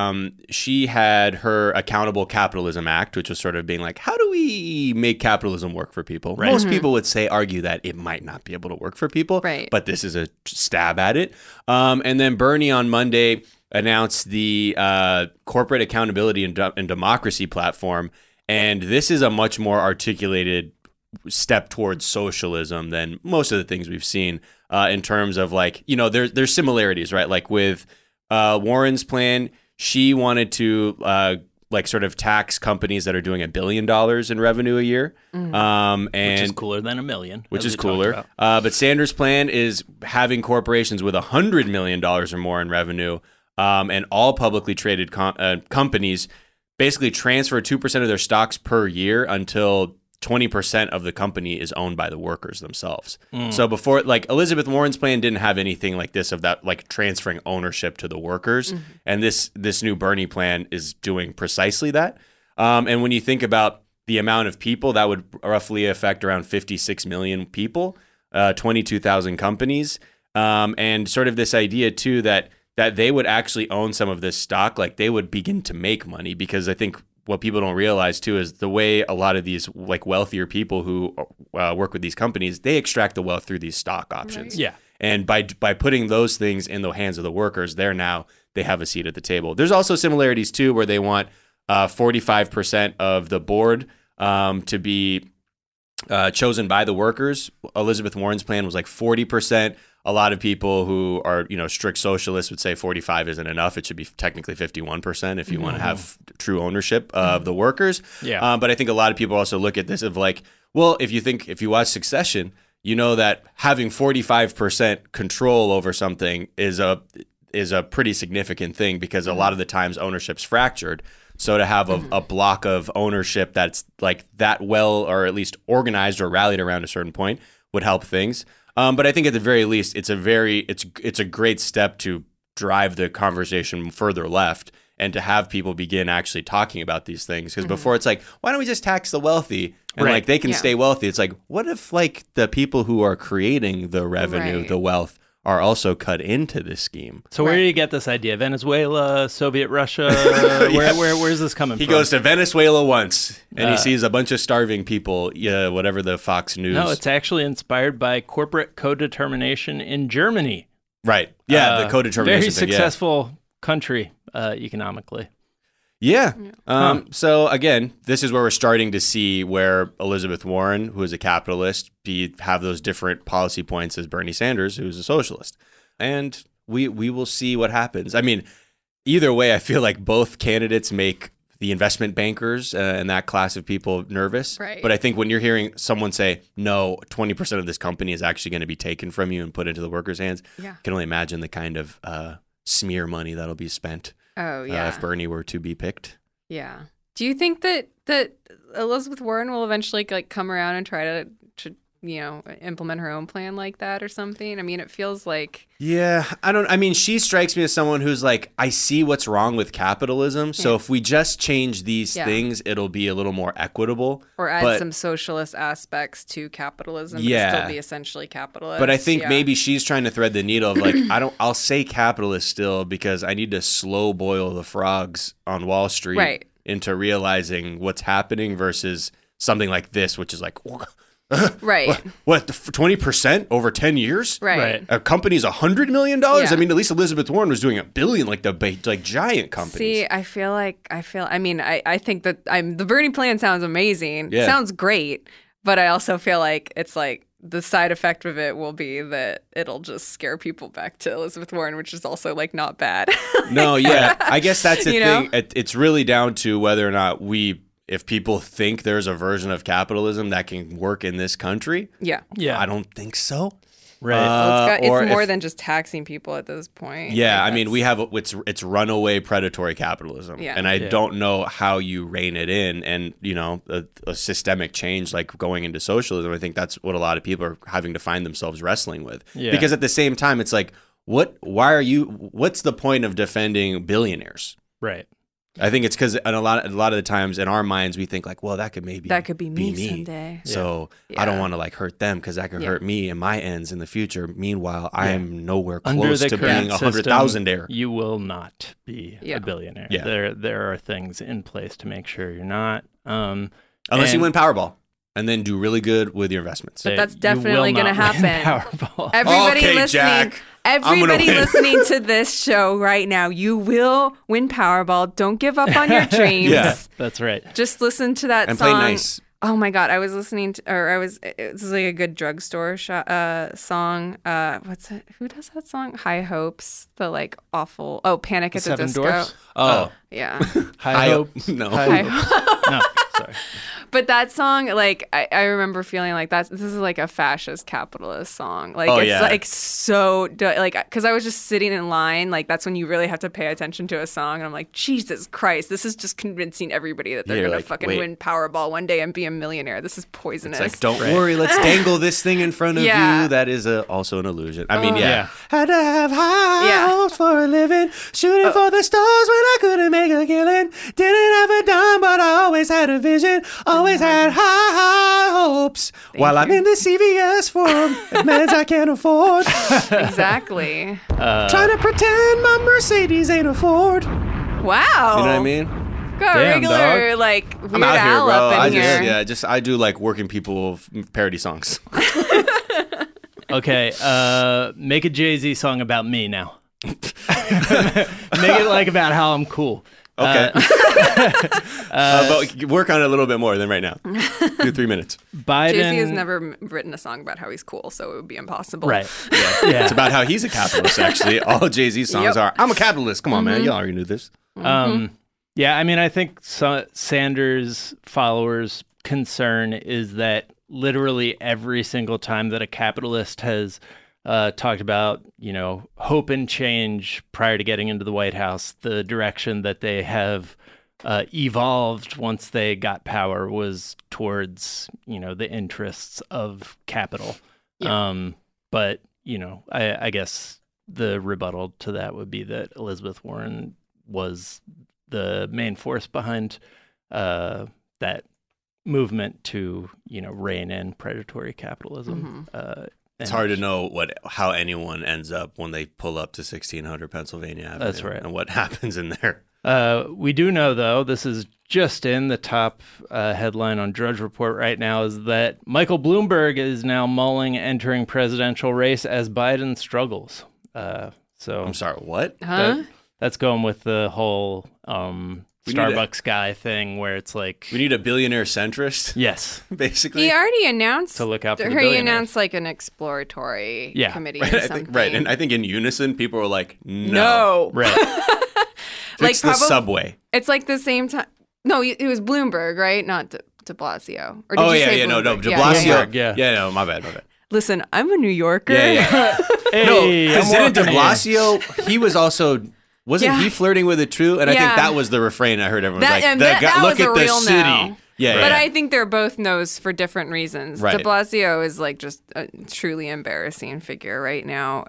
her Accountable Capitalism Act, which was sort of being like, how do we make capitalism work for people? Right. Most people would argue that it might not be able to work for people, right. But this is a stab at it. And then Bernie on Monday announced the Corporate Accountability and Democracy Platform, and this is a much more articulated step towards socialism than most of the things we've seen in terms of there's similarities, right? Like with Warren's plan, she wanted to sort of tax companies that are doing $1 billion in revenue a year. And which is cooler than $1 million. Which is cooler. But Sanders' plan is having corporations with $100 million or more in revenue and all publicly traded companies basically transfer 2% of their stocks per year until 20% of the company is owned by the workers themselves. So before, Elizabeth Warren's plan didn't have anything like this of that, transferring ownership to the workers. And this new Bernie plan is doing precisely that. And when you think about the amount of people, that would roughly affect around 56 million people, 22,000 companies. And sort of this idea too, that they would actually own some of this stock, they would begin to make money, because I think what people don't realize too is the way a lot of these wealthier people who work with these companies, they extract the wealth through these stock options. Right. Yeah. And by putting those things in the hands of the workers, they have a seat at the table. There's also similarities too, where they want 45% of the board to be chosen by the workers. Elizabeth Warren's plan was 40%. A lot of people who are, strict socialists would say 45 isn't enough. It should be technically 51% if you want to have true ownership of the workers. Yeah. But I think a lot of people also look at this of well, if you watch Succession, you know that having 45% control over something is a pretty significant thing, because a lot of the times ownership's fractured. So to have a block of ownership that's that well, or at least organized or rallied around a certain point, would help things. But I think at the very least, it's a great step to drive the conversation further left, and to have people begin actually talking about these things. Because before it's why don't we just tax the wealthy and they can stay wealthy? It's what if the people who are creating the revenue, the wealth, are also cut into this scheme? So where do you get this idea? Venezuela, Soviet Russia? Where's this coming from? He goes to Venezuela once, and he sees a bunch of starving people, whatever the Fox News. No, it's actually inspired by corporate co-determination in Germany. Right. Yeah, the co-determination very thing, successful country economically. Yeah. So again, this is where we're starting to see where Elizabeth Warren, who is a capitalist, have those different policy points as Bernie Sanders, who's a socialist. And we will see what happens. I mean, either way, I feel like both candidates make the investment bankers and that class of people nervous. Right. But I think when you're hearing someone say, no, 20% of this company is actually going to be taken from you and put into the workers' hands, I can only imagine the kind of smear money that'll be spent. Oh, yeah. If Bernie were to be picked. Yeah. Do you think that Elizabeth Warren will eventually come around and try to implement her own plan like that or something? I mean, it feels like... Yeah, she strikes me as someone who's I see what's wrong with capitalism. So if we just change these things, it'll be a little more equitable. Or add some socialist aspects to capitalism, but still be essentially capitalist. But I think maybe she's trying to thread the needle of I'll say capitalist still, because I need to slow boil the frogs on Wall Street into realizing what's happening, versus something like this, which is Right. What 20% over 10 years? Right. A company's $100 million. Yeah. I mean, at least Elizabeth Warren was doing $1 billion, like giant companies. See, I think that the Bernie plan sounds amazing. Yeah. Sounds great, but I also feel like it's like the side effect of it will be that it'll just scare people back to Elizabeth Warren, which is also like not bad. No, yeah. I guess that's the You thing. know? It's really down to whether or not if people think there's a version of capitalism that can work in this country. Yeah. I don't think so. Right. Well, or it's more if- than just taxing people at this point. Yeah, Like, I mean, we have it's runaway predatory capitalism, Yeah. and I Yeah. don't know how you rein it in. And a systemic change like going into socialism, I think that's what a lot of people are having to find themselves wrestling with. Yeah. Because at the same time, it's like, what's the point of defending billionaires? Right. I think it's because a lot of the times in our minds we think like, well, that could be me someday. So Yeah. I don't want to like hurt them because that could Yeah. hurt me and my ends in the future. Meanwhile, I am nowhere Under close the to current being a system, 100,000-aire. you will not be Yeah. a billionaire. Yeah. There are things in place to make sure you're not. Unless you and win Powerball and then do really good with your investments. But that's you definitely will going to not win happen. Powerball. Everybody Okay, listening, Jack. I'm gonna everybody win. listening to this show right now, you will win Powerball. Don't give up on your dreams. Yeah. That's right. Just listen to that And song. play nice. Oh my God, I was listening to, this is like a good drugstore song. What's it? Who does that song? High Hopes. The like awful, Panic at the Seven Disco. Dwarfs? Oh. Yeah. High hope. No. No, sorry. But that song, like, I remember feeling like this is like a fascist capitalist song. Like, Oh, it's yeah. like so, like, because I was just sitting in line. Like, that's when you really have to pay attention to a song. And I'm like, Jesus Christ, this is just convincing everybody that they're You're going like, to fucking wait. win Powerball one day and be a millionaire. This is poisonous. It's like, don't worry, let's dangle this thing in front of Yeah. you. That is also an illusion. I mean, Yeah. Had to have high Yeah. hopes for a living, shooting for the stars when I couldn't make a killing. Didn't have a dime, but I always had a vision. Always had high hopes. While I'm in the CVS forum, at meds I can't afford. Exactly. Trying to pretend my Mercedes ain't a Ford. Wow. You know what I mean? Got a Damn, regular, dog. like, Weird I'm out here, Al bro. up in here. I do like working people parody songs. Okay, make a Jay-Z song about me now. Make it like about how I'm cool. Okay. But work on it a little bit more than right now. Do 3 minutes. Biden Jay-Z has never written a song about how he's cool, so it would be impossible. Right. Yeah. Yeah. It's about how he's a capitalist, actually. All Jay-Z songs Yep. are, I'm a capitalist. Come on, man. You already knew this. Yeah, I mean, I think Sanders' followers' concern is that literally every single time that a capitalist has talked about, hope and change prior to getting into the White House, the direction that they have evolved once they got power was towards, the interests of capital. But, I guess the rebuttal to that would be that Elizabeth Warren was the main force behind that movement to, rein in predatory capitalism. It's hard to know how anyone ends up when they pull up to 1600 Pennsylvania Avenue. That's right. And what happens in there. We do know, though, this is just in the top headline on Drudge Report right now, is that Michael Bloomberg is now mulling entering presidential race as Biden struggles. So I'm sorry, what? that's going with the whole Starbucks guy thing where it's like... We need a billionaire centrist, Yes. basically. He already announced To look out for the he billionaires. announced like an exploratory committee or something. And I think in unison, people were like, no. No. Right. Fix the subway. It's like the same time. No, it was Bloomberg, right? Not de Blasio. Or did Oh, you yeah, say yeah, no, Bloomberg? De Blasio. Yeah. Yeah, no, my bad. Listen, I'm a New Yorker. Yeah, yeah. Hey, Because I'm didn't De walking in. Blasio, he was also... Wasn't Yeah. he flirting with it too? And I think Yeah. that was the refrain I heard everyone was That, like, and the that, guy, that look was at a the real city. no. Yeah, But yeah. I think they're both no's for different reasons. Right. De Blasio is like just a truly embarrassing figure right now.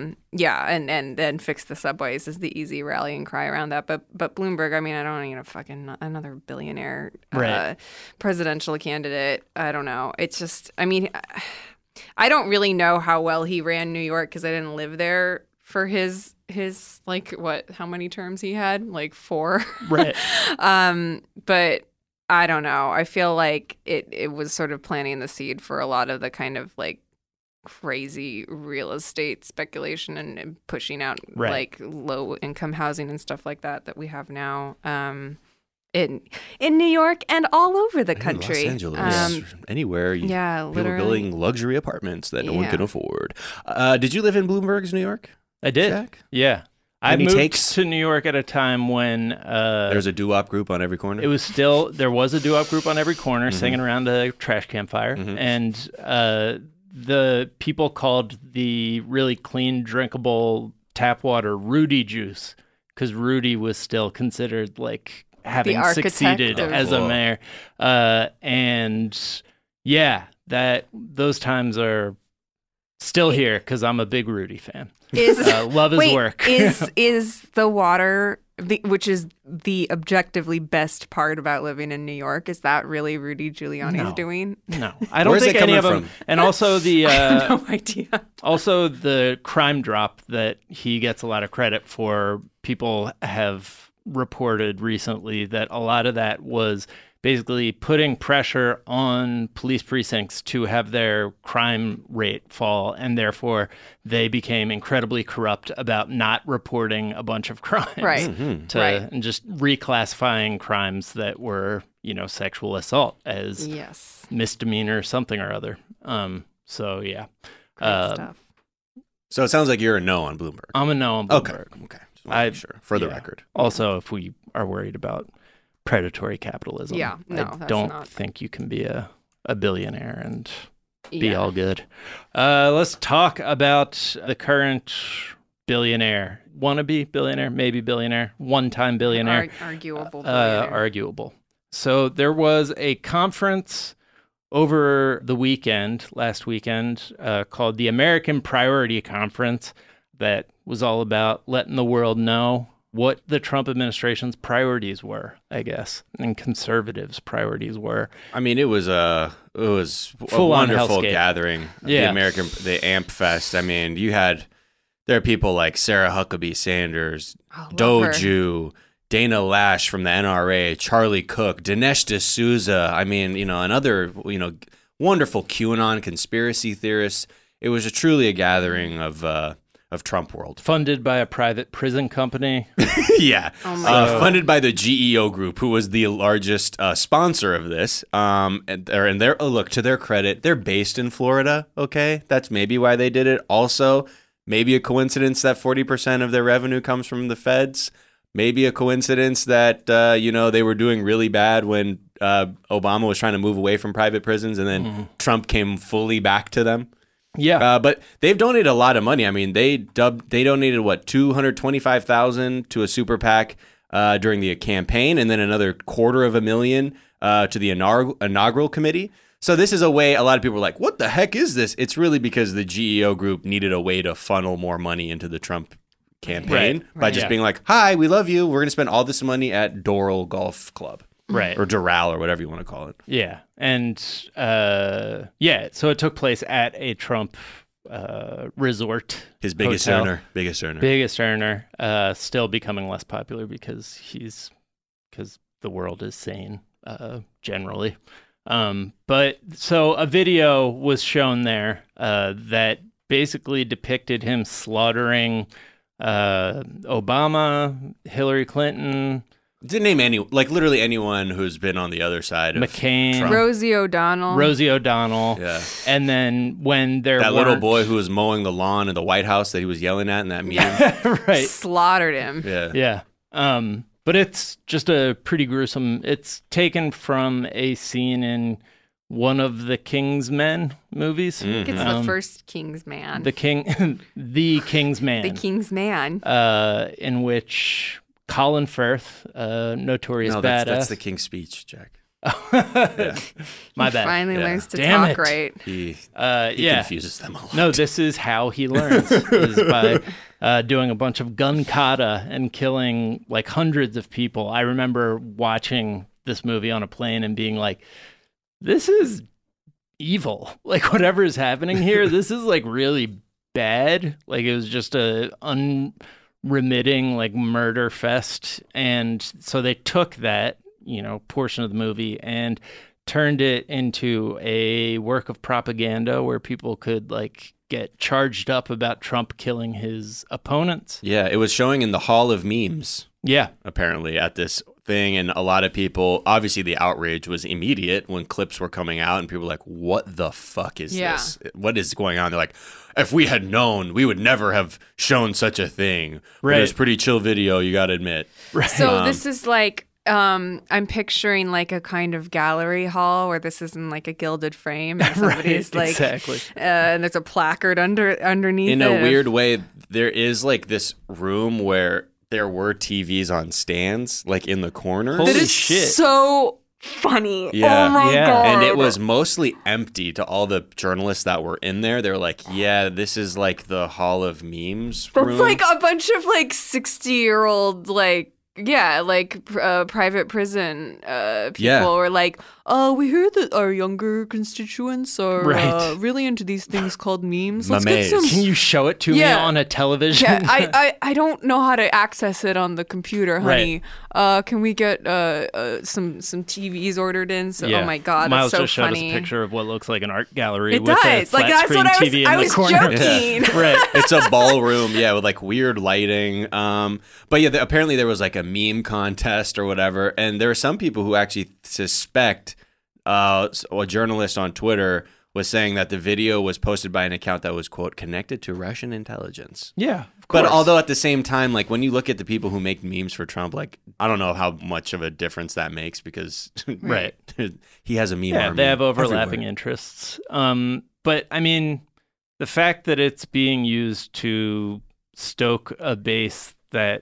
And then fix the subways is the easy rallying cry around that. But Bloomberg, I mean, I don't need a fucking another billionaire Right. presidential candidate. I don't know. It's just, I mean, I don't really know how well he ran New York because I didn't live there for his like how many terms he had? Like 4. Right. But I don't know. I feel like it was sort of planting the seed for a lot of the kind of like crazy real estate speculation and pushing out like low income housing and stuff like that we have now in New York and all over the country. Los Angeles, anywhere. People are building luxury apartments that no one can afford. Did you live in Bloomberg's New York? I did. Jack? Yeah. I moved to New York at a time when there's a doo-wop group on every corner. There was a doo-wop group on every corner singing around the trash campfire, and the people called the really clean, drinkable tap water Rudy juice because Rudy was still considered like having succeeded as a mayor. And yeah, those times are still here because I'm a big Rudy fan. Love his work. is the water, which is the objectively best part about living in New York, is that really Rudy Giuliani's doing? No, I don't think any of them. And also I have no idea. Also, the crime drop that he gets a lot of credit for. People have reported recently that a lot of that was basically putting pressure on police precincts to have their crime rate fall, and therefore they became incredibly corrupt about not reporting a bunch of crimes, and just reclassifying crimes that were, sexual assault as misdemeanor something or other. So yeah, stuff. So it sounds like you're a no on Bloomberg. I'm a no on Bloomberg. Okay. Just want to make sure for the record. Also, if we are worried about predatory capitalism. Yeah, no, I don't think you can be a billionaire and be all good. Let's talk about the current billionaire. Wannabe billionaire, maybe billionaire, one-time billionaire. Arguable billionaire. Arguable. So there was a conference over the last weekend, called the American Priority Conference that was all about letting the world know what the Trump administration's priorities were, I guess, and conservatives' priorities were. I mean, it was a wonderful gathering. Yeah. The AMP Fest. I mean, there are people like Sarah Huckabee Sanders, Doju, Dana Lash from the NRA, Charlie Cook, Dinesh D'Souza. I mean, and other, wonderful QAnon conspiracy theorists. It was truly a gathering of Trump world. Funded by a private prison company. Yeah. Funded by the GEO Group, who was the largest sponsor of this. And look, to their credit, they're based in Florida, okay? That's maybe why they did it. Also, maybe a coincidence that 40% of their revenue comes from the feds. Maybe a coincidence that, they were doing really bad when Obama was trying to move away from private prisons, and then Trump came fully back to them. Yeah, but they've donated a lot of money. I mean, they donated $225,000 to a super PAC during the campaign, and then another $250,000 to the inaugural committee. So this is a way a lot of people are like, "What the heck is this?" It's really because the GEO Group needed a way to funnel more money into the Trump campaign by just being like, "Hi, we love you. We're going to spend all this money at Doral Golf Club." Right. Or Doral, or whatever you want to call it. Yeah. And so it took place at a Trump resort. His biggest hotel. Biggest earner. Still becoming less popular because the world is sane, generally. But so a video was shown there that basically depicted him slaughtering Obama, Hillary Clinton. Didn't name literally anyone who's been on the other side of McCain, Trump. Rosie O'Donnell. Yeah. And then when that little boy who was mowing the lawn in the White House that he was yelling at in that meeting. Right. Slaughtered him. Yeah. Yeah. But it's just a pretty gruesome. It's taken from a scene in one of the King's Men movies. I think it's the first King's Man. The King's Man. The King's Man. In which Colin Firth, notorious badass. That's the King's Speech, Jack. My bad. Finally learns to talk right. He confuses them a lot. No, this is how he learns, is by doing a bunch of gun kata and killing like hundreds of people. I remember watching this movie on a plane and being like, this is evil. Like, whatever is happening here, this is like really bad. Like, it was just a unremitting like murder fest. And so they took that portion of the movie and turned it into a work of propaganda where people could like get charged up about Trump killing his opponents. Yeah, it was showing in the Hall of Memes. Yeah. Apparently at this thing, and a lot of people, obviously the outrage was immediate when clips were coming out and people were like, what the fuck is this? What is going on? They're like, if we had known, we would never have shown such a thing. Right. It was pretty chill video, you gotta admit. Right. So this is like, I'm picturing like a kind of gallery hall where this is in like a gilded frame and somebody's right, like, exactly. And there's a placard underneath in it. In a weird way, there is like this room where there were TVs on stands, like in the corners. Holy that is shit. So funny. Yeah. Oh my God. And it was mostly empty to all the journalists that were in there. They were like, yeah, this is like the Hall of Memes room. That's like a bunch of like 60-year-old private prison people were like, we hear that our younger constituents are really into these things called memes. Let's get some. Can you show it to me on a television? Yeah, I don't know how to access it on the computer, honey. Right. Can we get some TVs ordered in? So, oh my God, Miles that's so just showed funny. us a picture of what looks like an art gallery. It with does. A Like that's screen what TV I in was the corner. joking. Yeah. Right. It's a ballroom, with like weird lighting. But yeah, apparently there was like a meme contest or whatever, and there are some people who actually suspect a journalist on Twitter was saying that the video was posted by an account that was, quote, connected to Russian intelligence. Yeah, of course. But although at the same time, like when you look at the people who make memes for Trump, like I don't know how much of a difference that makes because he has a meme army. They have overlapping everywhere. interests. But I mean, the fact that it's being used to stoke a base that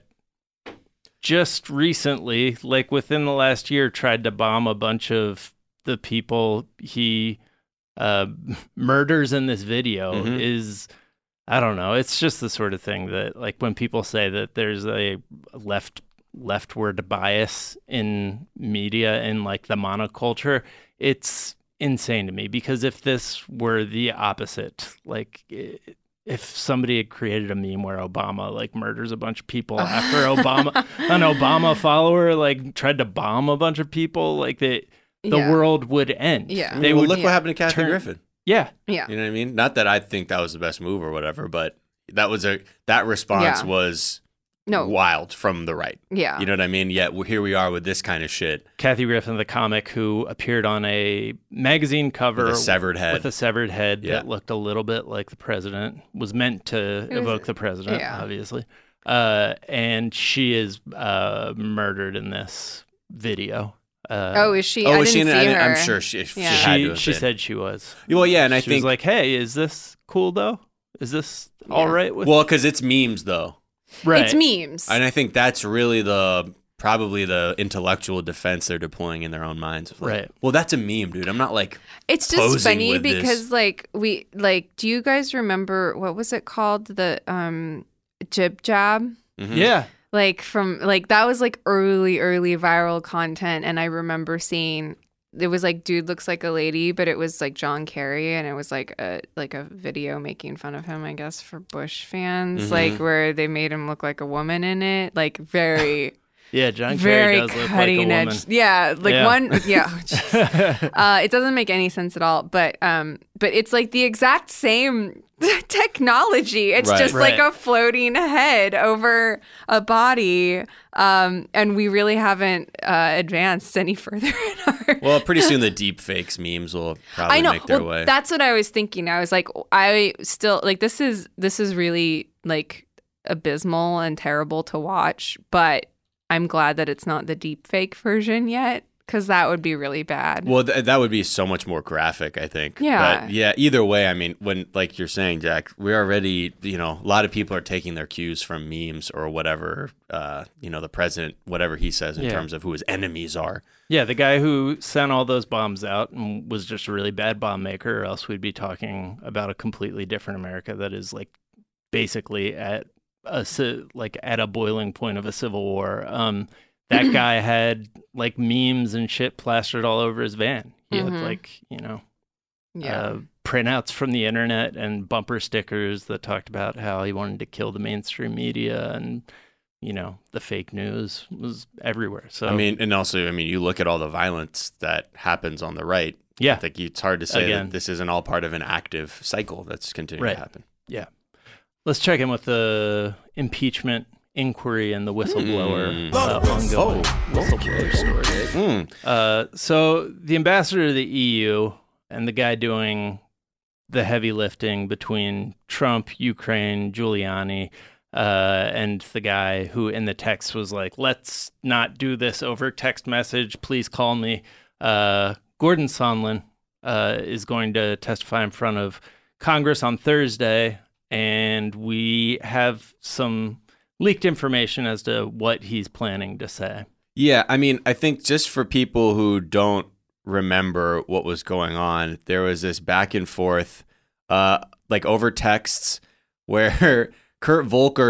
just recently, like within the last year, tried to bomb a bunch of the people he murders in this video is, I don't know. It's just the sort of thing that, like, when people say that there's a leftward bias in media and like the monoculture, it's insane to me because if this were the opposite, like if somebody had created a meme where Obama like murders a bunch of people after an Obama follower like tried to bomb a bunch of people, like the world would end. Yeah. They would look what happened to Kathy Griffin. Yeah. Yeah. You know what I mean? Not that I think that was the best move or whatever, but that response was wild from the right. Yeah. You know what I mean? Yet here we are with this kind of shit. Kathy Griffin, the comic who appeared on a magazine cover with a severed head that looked a little bit like the president, was meant to evoke the president, obviously. And she is murdered in this video. Is she? I didn't see her. I'm sure she had to have she been. said she was. Well, yeah, and I she think was like, hey, is this cool though? Is this all right with? Well, because it's memes though. Right. It's memes. And I think that's really probably the intellectual defense they're deploying in their own minds. Of like, right. Well, that's a meme, dude. I'm not like it's just funny with because this. do you guys remember what was it called? The Jib Jab? Mm-hmm. Yeah. That was like early viral content, and I remember seeing it was like dude looks like a lady, but it was like John Kerry, and it was like a video making fun of him, I guess, for Bush fans, like where they made him look like a woman in it, like very. Yeah, John Kerry does look like a woman. Edge. Yeah, it doesn't make any sense at all, but it's like the exact same technology. It's just like a floating head over a body, and we really haven't advanced any further in our. Well, pretty soon the deep fakes memes will probably make their way. That's what I was thinking. I was like, I still like this is really like abysmal and terrible to watch, but I'm glad that it's not the deep fake version yet, because that would be really bad. Well, that would be so much more graphic, I think. Yeah. But yeah, either way, I mean, when, like you're saying, Jack, we're already, a lot of people are taking their cues from memes or whatever, the president, whatever he says in terms of who his enemies are. Yeah, the guy who sent all those bombs out and was just a really bad bomb maker, or else we'd be talking about a completely different America that is like basically at a boiling point of a civil war. That guy had like memes and shit plastered all over his van. He had printouts from the internet and bumper stickers that talked about how he wanted to kill the mainstream media and the fake news was everywhere. So I mean, you look at all the violence that happens on the right. Yeah. I think it's hard to say that this isn't all part of an active cycle that's continuing to happen. Yeah. Let's check in with the impeachment inquiry and the whistleblower ongoing whistleblower story. So the ambassador to the EU and the guy doing the heavy lifting between Trump, Ukraine, Giuliani, and the guy who in the text was like, let's not do this over text message. Please call me. Gordon Sondland is going to testify in front of Congress on Thursday, and we have some leaked information as to what he's planning to say. Yeah, I mean, I think just for people who don't remember what was going on, there was this back and forth, over texts where Gordon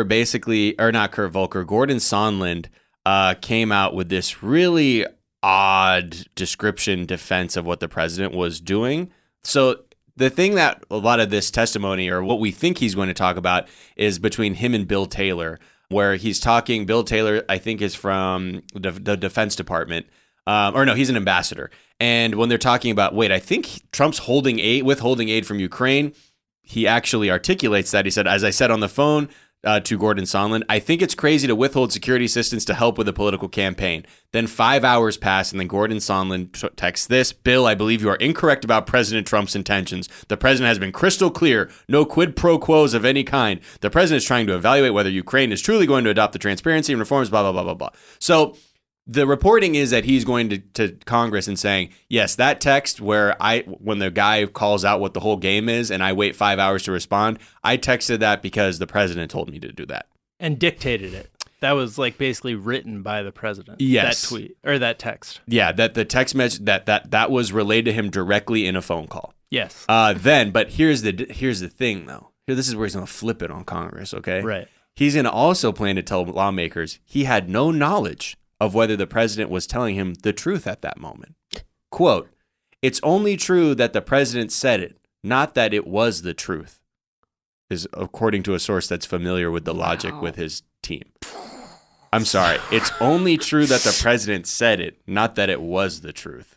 Sondland came out with this really odd defense of what the president was doing. So the thing that a lot of this testimony, or what we think he's going to talk about, is between him and Bill Taylor, where he's talking. Bill Taylor, I think, is from the Defense Department. He's an ambassador. And when they're talking about, I think Trump's withholding aid from Ukraine, he actually articulates that. He said, as I said on the phone to Gordon Sondland, I think it's crazy to withhold security assistance to help with a political campaign. Then 5 hours pass, and then Gordon Sondland texts this: Bill, I believe you are incorrect about President Trump's intentions. The president has been crystal clear. No quid pro quos of any kind. The president is trying to evaluate whether Ukraine is truly going to adopt the transparency and reforms, blah, blah, blah, blah, blah. So the reporting is that he's going to Congress and saying, yes, that text where when the guy calls out what the whole game is and I wait 5 hours to respond, I texted that because the president told me to do that. And dictated it. That was basically written by the president. Yes. That tweet or that text. Yeah, that the text message that was relayed to him directly in a phone call. Yes. But here's the thing though. This is where he's going to flip it on Congress, okay? Right. He's going to also plan to tell lawmakers he had no knowledge of whether the president was telling him the truth at that moment. Quote, it's only true that the president said it, not that it was the truth, is according to a source that's familiar with the logic with his team. I'm sorry. It's only true that the president said it, not that it was the truth.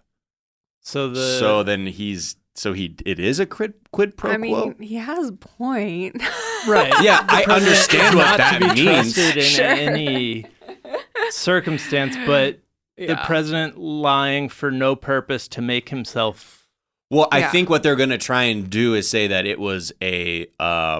It is a quid pro quo? I mean, he has a point. Right. Yeah, I understand what that means. Not to be trusted in any circumstance, but the president lying for no purpose to make himself. Well, I think what they're going to try and do is say that it was a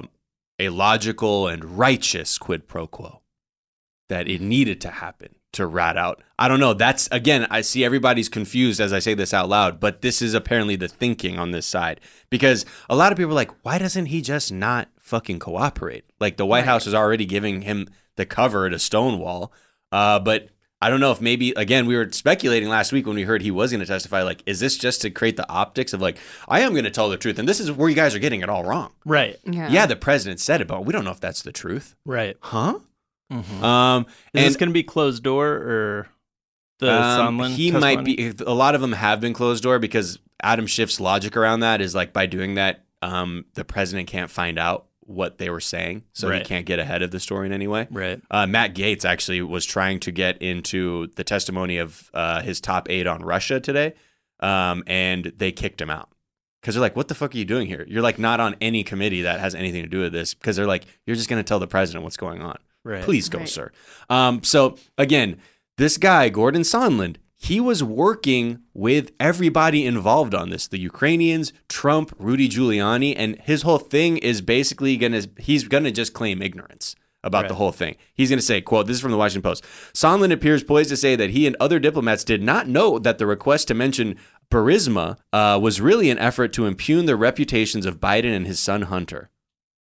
logical and righteous quid pro quo, that it needed to happen to rat out. I don't know. That's, again, I see everybody's confused as I say this out loud, but this is apparently the thinking on this side, because a lot of people are like, why doesn't he just not fucking cooperate? Like, the White House is already giving him the cover to Stonewall. But I don't know if maybe, again, we were speculating last week when we heard he was going to testify, like, is this just to create the optics of like, I am going to tell the truth, and this is where you guys are getting it all wrong. Right. Yeah, the president said it, but we don't know if that's the truth. Right. Huh? Mm-hmm. Is this going to be closed door or the Sondland he testimony? might be. A lot of them have been closed door because Adam Schiff's logic around that is like, by doing that, the president can't find out what they were saying, so he can't get ahead of the story in any way. Right. Matt Gaetz actually was trying to get into the testimony of his top aide on Russia today, and they kicked him out. Because they're like, what the fuck are you doing here? You're like not on any committee that has anything to do with this. Because they're like, you're just going to tell the president what's going on. Right. Please go, sir. So again, this guy, Gordon Sondland, he was working with everybody involved on this. The Ukrainians, Trump, Rudy Giuliani, and his whole thing is basically he's going to just claim ignorance about the whole thing. He's going to say, quote, this is from the Washington Post, Sondland appears poised to say that he and other diplomats did not know that the request to mention Burisma was really an effort to impugn the reputations of Biden and his son Hunter.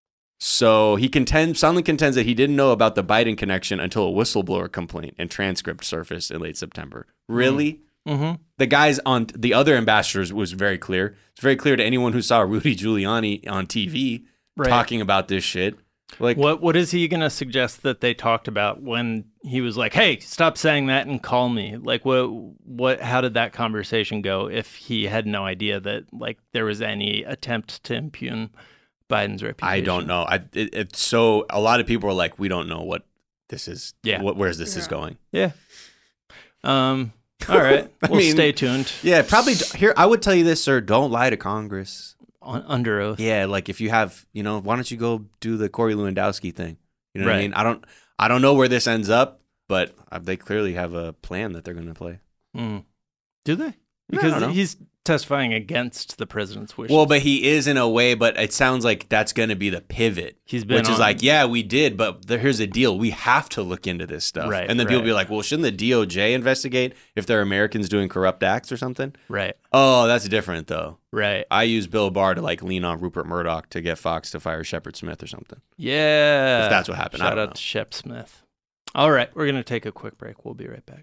So Sondland contends that he didn't know about the Biden connection until a whistleblower complaint and transcript surfaced in late September. Really? Mm-hmm. The guys on the other ambassadors was very clear. It's very clear to anyone who saw Rudy Giuliani on TV talking about this shit. Like, what is he going to suggest that they talked about when he was like, "Hey, stop saying that and call me"? Like, how did that conversation go? If he had no idea that like there was any attempt to impugn Biden's reputation. I don't know. It's so a lot of people are like, we don't know what this is Yeah. where's this is going. Yeah. All right. We'll stay tuned. Yeah, probably here. I would tell you this, sir. Don't lie to Congress. Under oath. Yeah, like if you have, why don't you go do the Corey Lewandowski thing? You know what I Right. mean? I don't know where this ends up, but they clearly have a plan that they're going to play. Do they? I Because don't know. he's testifying against the president's wishes. Well, but he is in a way, but it sounds like that's going to be the pivot. He's been which is on- like, yeah, we did, but here's the deal. We have to look into this stuff. Right, and then people right. be like, well, shouldn't the DOJ investigate if they're Americans doing corrupt acts or something? Right. Oh, that's different, though. Right. I use Bill Barr to lean on Rupert Murdoch to get Fox to fire Shepard Smith or something. Yeah. If that's what happened, I Shout don't out know. to Shep Smith. All right. We're going to take a quick break. We'll be right back.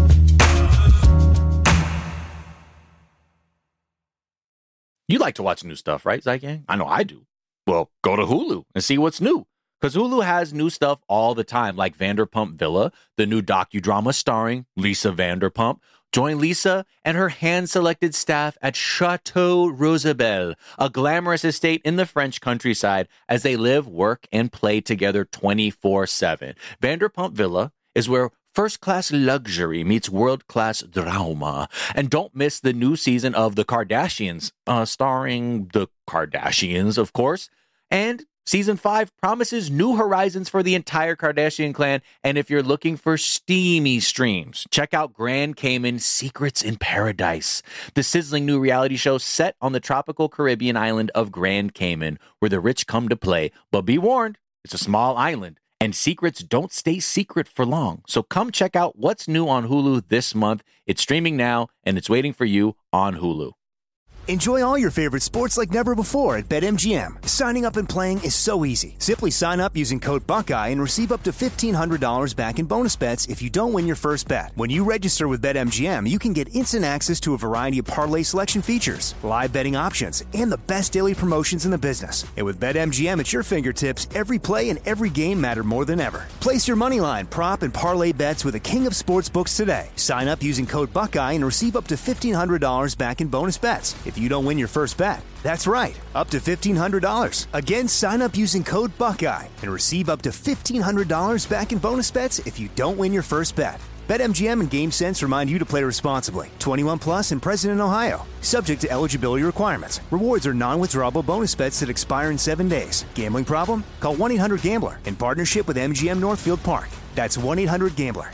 You like to watch new stuff, right, Zygang? I know I do. Well, go to Hulu and see what's new. Because Hulu has new stuff all the time, like Vanderpump Villa, the new docudrama starring Lisa Vanderpump. Join Lisa and her hand-selected staff at Chateau Rosabelle, a glamorous estate in the French countryside, as they live, work, and play together 24/7. Vanderpump Villa is where first-class luxury meets world-class drama. And don't miss the new season of The Kardashians, starring the Kardashians, of course. And Season 5 promises new horizons for the entire Kardashian clan. And if you're looking for steamy streams, check out Grand Cayman Secrets in Paradise, the sizzling new reality show set on the tropical Caribbean island of Grand Cayman, where the rich come to play. But be warned, it's a small island, and secrets don't stay secret for long. So come check out what's new on Hulu this month. It's streaming now, and it's waiting for you on Hulu. Enjoy all your favorite sports like never before at BetMGM. Signing up and playing is so easy. Simply sign up using code Buckeye and receive up to $1,500 back in bonus bets if you don't win your first bet. When you register with BetMGM, you can get instant access to a variety of parlay selection features, live betting options, and the best daily promotions in the business. And with BetMGM at your fingertips, every play and every game matter more than ever. Place your moneyline, prop, and parlay bets with the king of sportsbooks today. Sign up using code Buckeye and receive up to $1,500 back in bonus bets if you don't win your first bet. That's right, up to $1,500. Again, sign up using code Buckeye and receive up to $1,500 back in bonus bets if you don't win your first bet. BetMGM and GameSense remind you to play responsibly. 21 plus and present in Ohio. Subject to eligibility requirements. Rewards are non-withdrawable bonus bets that expire in 7 days. Gambling problem? Call 1-800-GAMBLER in partnership with MGM Northfield Park. That's 1-800-GAMBLER.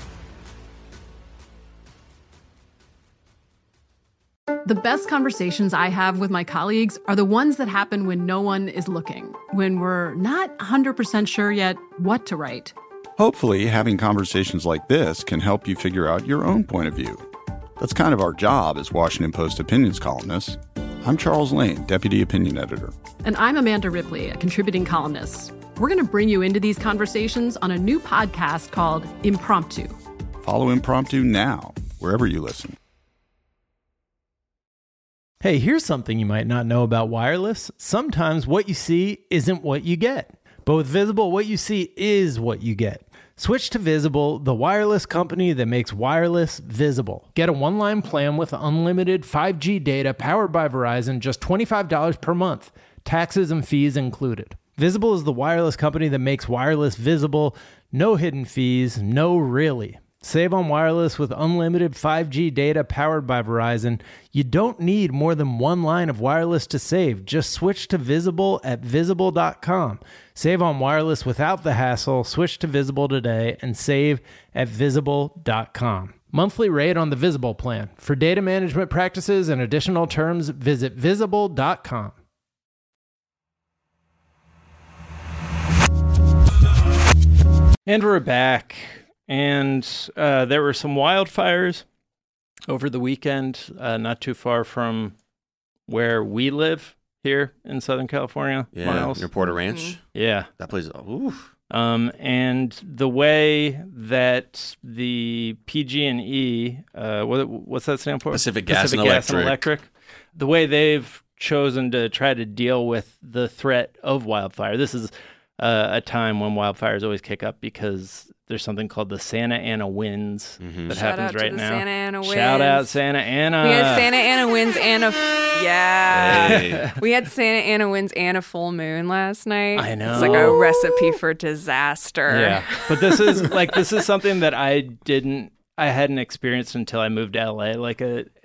The best conversations I have with my colleagues are the ones that happen when no one is looking, when we're not 100% sure yet what to write. Hopefully, having conversations like this can help you figure out your own point of view. That's kind of our job as Washington Post opinions columnists. I'm Charles Lane, Deputy Opinion Editor. And I'm Amanda Ripley, a contributing columnist. We're going to bring you into these conversations on a new podcast called Impromptu. Follow Impromptu now, wherever you listen. Hey, here's something you might not know about wireless. Sometimes what you see isn't what you get. But with Visible, what you see is what you get. Switch to Visible, the wireless company that makes wireless visible. Get a one-line plan with unlimited 5G data powered by Verizon, just $25 per month. Taxes and fees included. Visible is the wireless company that makes wireless visible. No hidden fees, no really. Save on wireless with unlimited 5G data powered by Verizon. You don't need more than one line of wireless to save. Just switch to Visible at Visible.com. Save on wireless without the hassle. Switch to Visible today and save at Visible.com. Monthly rate on the Visible plan. For data management practices and additional terms, visit Visible.com. And we're back. And there were some wildfires over the weekend, not too far from where we live here in Southern California. Yeah, Miles. near Porter Ranch. Yeah. That place, oof. And the way that the PG&E, what's that stand for? Pacific Gas and Electric. The way they've chosen to try to deal with the threat of wildfire. This is a time when wildfires always kick up because there's something called the Santa Ana Winds that Shout happens out to right the now. Santa Ana Winds. Shout out Santa Ana. We had Santa Ana Winds and we had Santa Ana Winds and a full moon last night. I know. It's like a recipe for disaster. Yeah, but this is something that I hadn't experienced until I moved to LA, like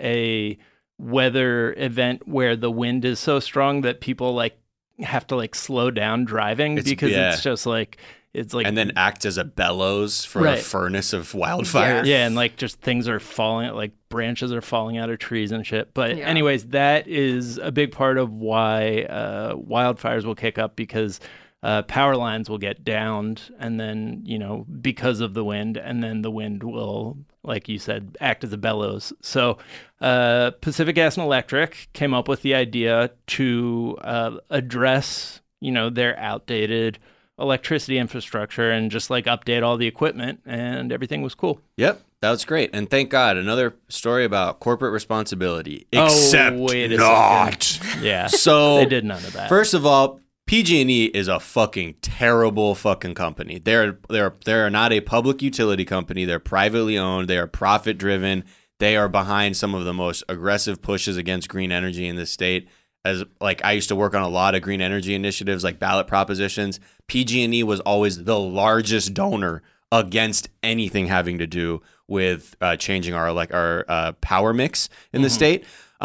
a weather event where the wind is so strong that people like have to like slow down driving because it's just like and then acts as a bellows for a furnace of wildfire. Yeah, and like just things are falling, like branches are falling out of trees and shit. But anyways, that is a big part of why wildfires will kick up, because power lines will get downed, and then, because of the wind, and then the wind will, like you said, act as a bellows. So Pacific Gas and Electric came up with the idea to address, their outdated electricity infrastructure and just like update all the equipment, and everything was cool. Yep. That was great. And thank God, another story about corporate responsibility. Except wait a not. Second. Yeah. So they did none of that. First of all, PG&E is a fucking terrible fucking company. They're not a public utility company. They're privately owned. They are profit driven. They are behind some of the most aggressive pushes against green energy in this state. As like I used to work on a lot of green energy initiatives, like ballot propositions. PG&E was always the largest donor against anything having to do with changing our power mix in the state.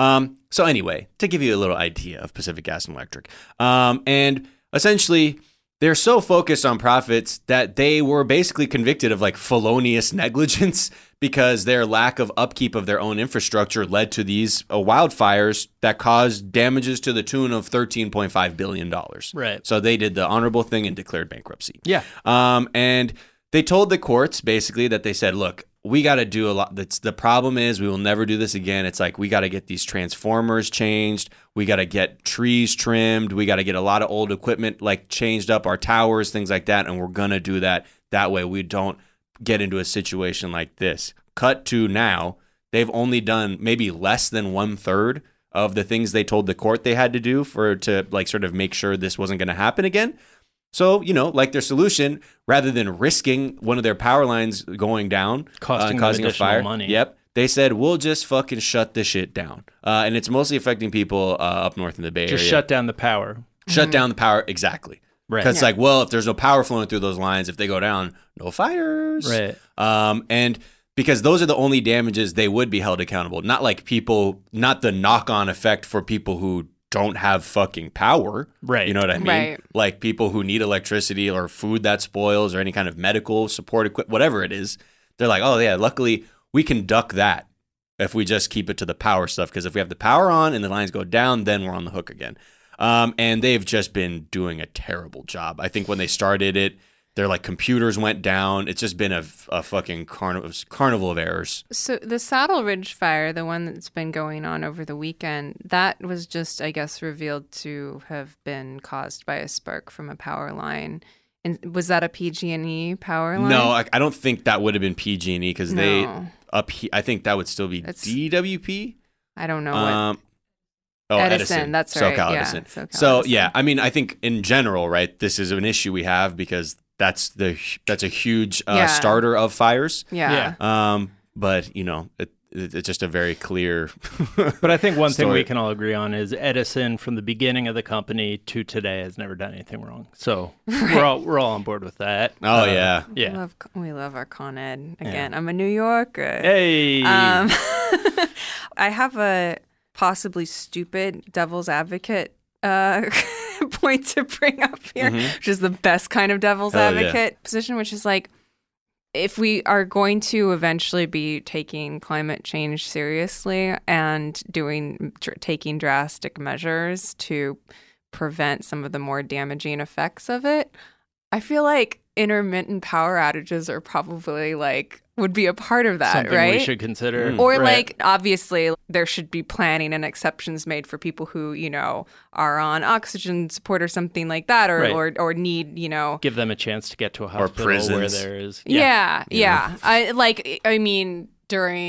So anyway, to give you a little idea of Pacific Gas and Electric, and essentially they're so focused on profits that they were basically convicted of like felonious negligence because their lack of upkeep of their own infrastructure led to these wildfires that caused damages to the tune of $13.5 billion. Right. So they did the honorable thing and declared bankruptcy. Yeah. And they told the courts basically that they said, look, we got to do a lot. The problem is we will never do this again. It's like we got to get these transformers changed. We got to get trees trimmed. We got to get a lot of old equipment like changed up, our towers, things like that. And we're going to do that. That way we don't get into a situation like this. Cut to now, they've only done maybe less than 1/3 of the things they told the court they had to do to like sort of make sure this wasn't going to happen again. So, like their solution, rather than risking one of their power lines going down, causing a fire, money. Yep, they said, we'll just fucking shut this shit down. And it's mostly affecting people up north in the Bay Area. Just shut down the power. Shut down the power, exactly. Right. Because it's like, well, if there's no power flowing through those lines, if they go down, no fires. Right. And because those are the only damages they would be held accountable. Not like not the knock-on effect for people who don't have fucking power. Right. You know what I mean? Right. Like people who need electricity or food that spoils or any kind of medical support equipment, whatever it is. They're like, oh yeah, luckily we can duck that if we just keep it to the power stuff. Because if we have the power on and the lines go down, then we're on the hook again. And they've just been doing a terrible job. I think when they started it, their like computers went down. It's just been a fucking carnival of errors. So the Saddle Ridge fire, the one that's been going on over the weekend, that was just, I guess, revealed to have been caused by a spark from a power line. And was that a PG&E power line? No, I don't think that would have been PG&E because I think that would still be DWP. I don't know what. Edison. That's right. SoCal Edison. So yeah, I mean, I think in general, right, this is an issue we have because that's a huge starter of fires. Yeah. But it's just a very clear. But I think one thing we can all agree on is Edison, from the beginning of the company to today, has never done anything wrong. So we're all on board with that. Oh yeah. We love our Con Ed. Again, I'm a New Yorker. Hey. I have a possibly stupid devil's advocate point to bring up here, which is the best kind of devil's advocate position, which is like, if we are going to eventually be taking climate change seriously and taking drastic measures to prevent some of the more damaging effects of it, I feel like intermittent power outages are probably would be a part of that, something right? we should consider. Or obviously there should be planning and exceptions made for people who, are on oxygen support or something like that, or need, give them a chance to get to a hospital prisons. where there is. Yeah. I mean, during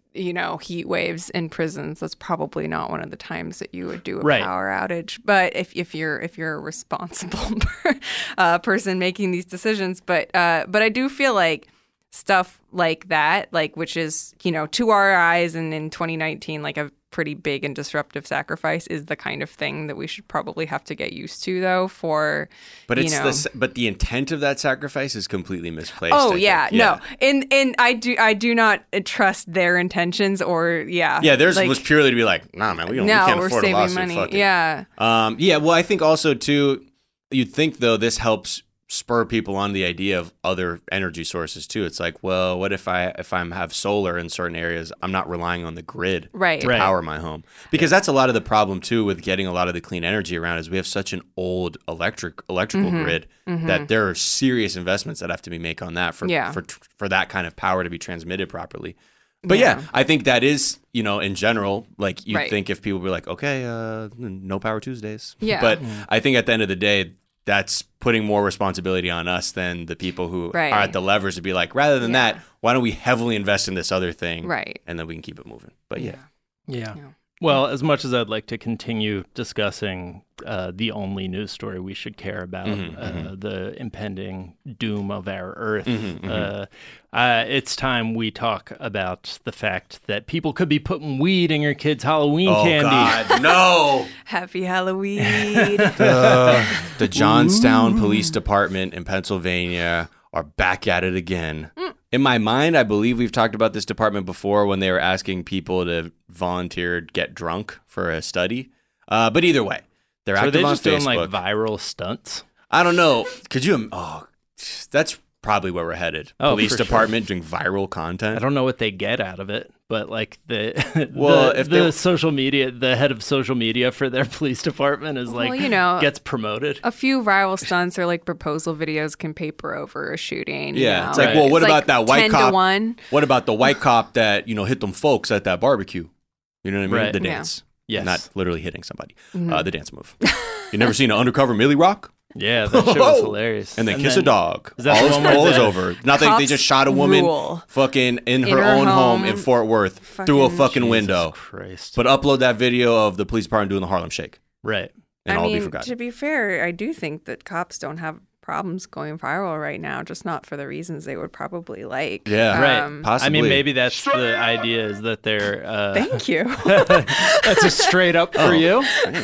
heat waves in prisons, that's probably not one of the times that you would do a Right. power outage. But if you're a responsible person making these decisions, but I do feel like stuff like that, like which is to our eyes and in 2019 like a pretty big and disruptive sacrifice, is the kind of thing that we should probably have to get used to though. But the intent of that sacrifice is completely misplaced. Oh I yeah, think. no, and I do not trust their intentions or theirs was purely to be like, nah, man, we can't we're afford a saving lawsuit. money. Fuck it. Yeah. Well, I think also too, you'd think though this helps spur people on the idea of other energy sources too. It's like, well, what if I have solar in certain areas, I'm not relying on the grid Right. to Right. power my home. Because that's a lot of the problem too with getting a lot of the clean energy around, is we have such an old electrical grid that there are serious investments that have to be made on that for that kind of power to be transmitted properly. But yeah, I think that is, in general, like you Right. think if people were like, okay, no power Tuesdays. Yeah. But I think at the end of the day, that's putting more responsibility on us than the people who Right. are at the levers to be like, rather than Yeah. that, why don't we heavily invest in this other thing? Right. And then we can keep it moving. But yeah. Yeah. Well, as much as I'd like to continue discussing the only news story we should care about, the impending doom of our Earth, it's time we talk about the fact that people could be putting weed in your kids' Halloween candy. God, no. Happy Halloween. The Johnstown Police Department in Pennsylvania are back at it again. In my mind, I believe we've talked about this department before when they were asking people to volunteer get drunk for a study. But either way, they're So are active they on just doing Facebook. like viral stunts? I don't know. Could you? Oh, that's probably where we're headed. Oh, Police for department doing viral content. I don't know what they get out of it, but like the social media, the head of social media for their police department is like, gets promoted. A few viral stunts or like proposal videos can paper over a shooting. Yeah, you it's know? like, well, what It's about like that white 10 cop? to 1. What about the white cop that hit them folks at that barbecue? You know what I mean? Right. The Yeah. dance. Yes. Not literally hitting somebody. The dance move. You never seen an undercover Millie Rock? Yeah, that shit was hilarious. And then kiss a dog. Is that the one where all is the over. Nothing. They just shot a woman rule. fucking in her own home in Fort Worth through a fucking window. Christ. But upload that video of the police department doing the Harlem Shake. Right. And I all mean, be forgotten. to be fair, I do think that cops don't have problems going viral right now, just not for the reasons they would probably like. Yeah, Right. Possibly. I mean, maybe that's the idea, is that they're... Thank you. That's a straight up for you.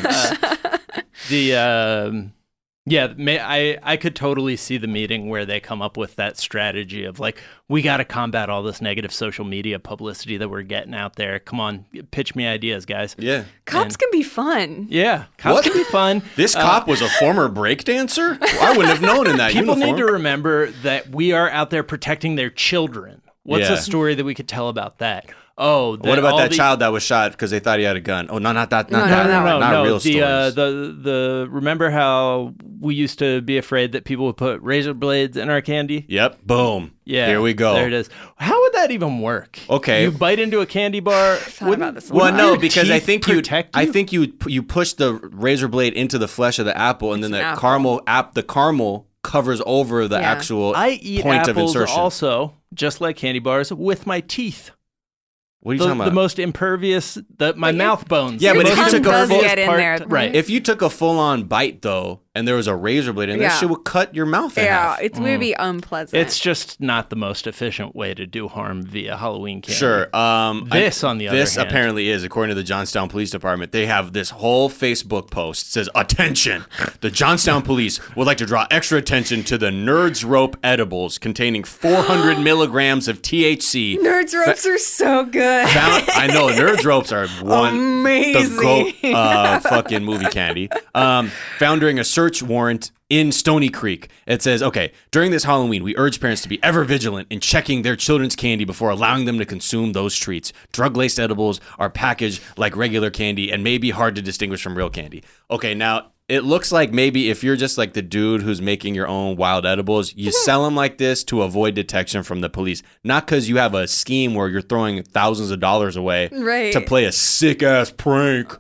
I could totally see the meeting where they come up with that strategy of like, we got to combat all this negative social media publicity that we're getting out there. Come on, pitch me ideas, guys. Yeah. Cops can be fun. Yeah, cops can be fun. This cop was a former breakdancer? I wouldn't have known in that People uniform. need to remember that we are out there protecting their children. What's Yeah. a story that we could tell about that? Oh, What about that child that was shot because they thought he had a gun? Oh, not that. No, Not real the, stories. remember how we used to be afraid that people would put razor blades in our candy? Yep. Boom. Yeah. Here we go. There it is. How would that even work? Okay. You bite into a candy bar. about this a Well, lot. no, your because I teeth think protect you push the razor blade into the flesh of the apple, and then It's the an caramel covers over the Yeah. actual I eat point of apples insertion. also, just like candy bars, with my teeth. What are you The, talking about? the most impervious, my mouth bones. Yeah, The but if most you took a impervious full- get in part- there, right? If you took a full-on bite though, and there was a razor blade in there, Yeah. shit would cut your mouth in Yeah, half. it's maybe unpleasant. It's just not the most efficient way to do harm via Halloween candy. Sure. On the other This hand. apparently is, according to the Johnstown Police Department, they have this whole Facebook post. It says, "Attention! The Johnstown Police would like to draw extra attention to the Nerds Rope edibles containing 400 milligrams of THC." Nerds ropes are so good. I know Nerds Ropes are Amazing. the GOAT fucking movie candy. Found during a search warrant in Stony Creek. It says, okay, during this Halloween, we urge parents to be ever vigilant in checking their children's candy before allowing them to consume those treats. Drug-laced edibles are packaged like regular candy and may be hard to distinguish from real candy. Okay, now it looks like maybe if you're just like the dude who's making your own wild edibles, you sell them like this to avoid detection from the police. Not because you have a scheme where you're throwing thousands of dollars away Right. to play a sick-ass prank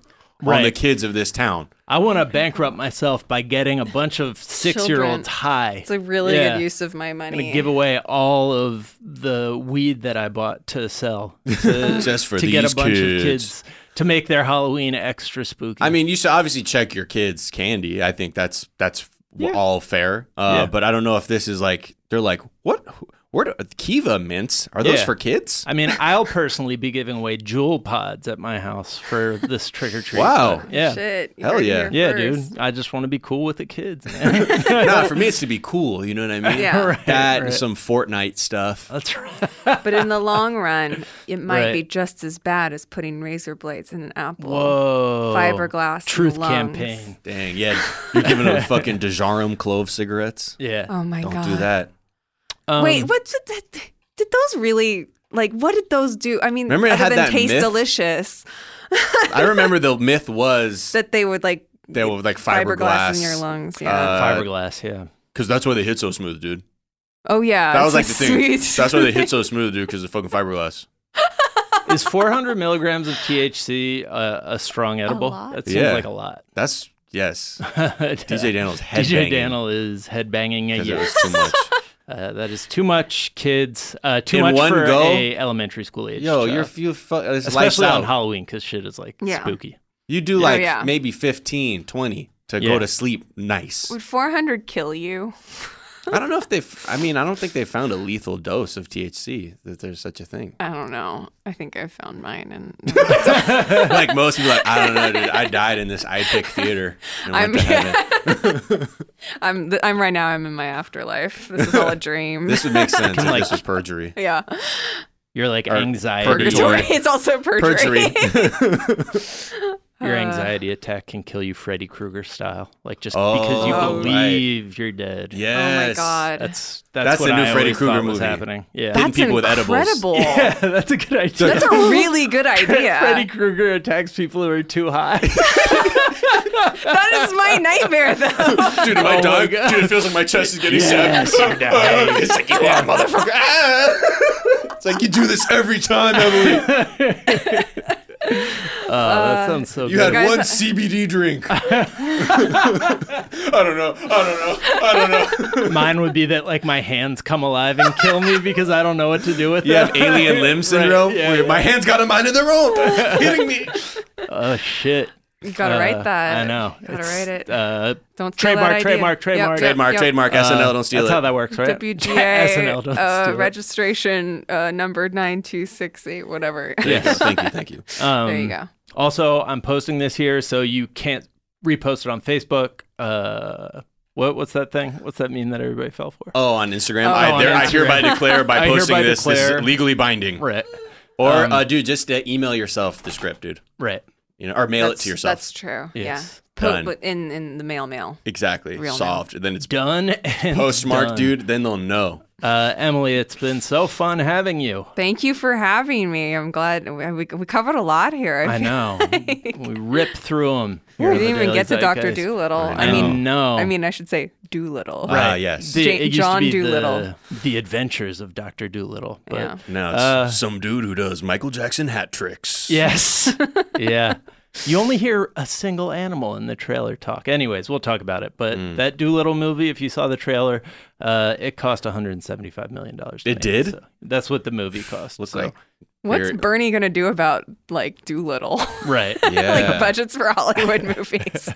on the kids of this town. I want to bankrupt myself by getting a bunch of 6-year-olds high. It's a really good use of my money. I'm going to give away all of the weed that I bought to sell just for to these get a bunch kids. of kids to make their Halloween extra spooky. I mean, you should obviously check your kids' candy. I think that's all fair. But I don't know if this is like, they're like, what? Where Kiva mints? Are those for kids? I mean, I'll personally be giving away Jewel pods at my house for this trick or treat. Wow. Yeah. Shit. Hell yeah. Yeah, dude. I just want to be cool with the kids, man. No, for me, it's to be cool. You know what I mean? Yeah. Right, that and right. some Fortnite stuff. That's right. But in the long run, it might Right. be just as bad as putting razor blades in an apple. Whoa. Fiberglass. in Truth the lungs. campaign. Dang, yeah. You're giving them fucking Dejarum clove cigarettes? Yeah. Oh my Don't god. do that. Wait, what did those really like? What did those do? I mean, Remember it other had than that taste myth? delicious, I remember the myth was that they would like fiberglass in your lungs. Yeah. Fiberglass, yeah. Because that's why they hit so smooth, dude. Oh yeah. That was it's like the thing. sweet. That's why they hit so smooth, dude, because of fucking fiberglass. Is 400 milligrams of THC a strong edible? lot? That seems Yeah. like a lot. That's, yes. DJ DJ Daniel's headbanging. DJ Daniel is headbanging a Because it yes. was too much. That is too much, kids. Too In much one for go? a elementary school age. Yo, child. it's lights Especially on out. Halloween because shit is like Yeah. spooky. You do like yeah. maybe 15, 20 to Yeah. go to sleep nice. Would 400 kill you? I don't know if I don't think they found a lethal dose of THC, that there's such a thing. I don't know. I think I found mine, and Like most people, like, I don't know, dude. I died in this IPIC theater and went to heaven. I'm right now. I'm in my afterlife. This is all a dream. This would make sense if like- this was perjury. yeah. You're like Or anxiety. purgatory. It's also perjury. Your anxiety attack can kill you Freddy Krueger style. Like just Oh, because you right. believe you're dead. Yes. Oh my god. That's That's what the new I Freddy always Krueger thought was movie. happening. Yeah. Hitting That's people with edibles. incredible. Yeah, that's a good idea. That's a really good idea. Freddy Krueger attacks people who are too high. That is my nightmare, though. Dude, am I Oh my dying? God. Dude, it feels like my chest is getting Yes, stabbed. you're dying. It's like, you are, motherfucker. Ah! It's like you do this every time, Emily. That sounds so You good. had guys- one CBD drink. I don't know. Mine would be that like my hands come alive and kill me because I don't know what to do with You them. have alien limb syndrome? Right, yeah, where yeah. my hands got a mind of their own. Kidding me? Oh shit. You gotta write that. I know. Gotta It's, write it. Trademark, Don't steal that idea. trademark. Trademark. SNL, don't steal That's it. how that works, right? WGA SNL, don't steal it. registration number 9268, whatever. Yes. Thank you. There you go. Also, I'm posting this here, so you can't repost it on Facebook. What's that thing? What's that meme that everybody fell for? Oh, on Instagram? Oh, I on hereby Instagram. declare by I posting hereby this is declare- legally binding. Right. Or, dude, just email yourself the script, dude. Right. You know, or mail it to yourself. That's true. Yes. Done. Put in the mail. Exactly. Real Solved. And then it's Done and postmarked, done. dude. Then they'll know. Emily, it's been so fun having you. Thank you for having me. I'm glad we covered a lot lot I know. We ripped through them. We didn't even get to Dr. Doolittle. I know. I mean, I should say Doolittle. Right. Yes. It used John to be Doolittle. The Adventures of Dr. Doolittle. But Yeah. Now it's some dude who does Michael Jackson hat tricks. Yes. Yeah. You only hear a single animal in the trailer talk. Anyways, we'll talk about it. But that Doolittle movie, if you saw the trailer, it cost $175 million. to It make, did? so that's what the movie cost. Looks so. like. What's Bernie gonna do about like Doolittle? Right. Yeah. Like budgets for Hollywood movies.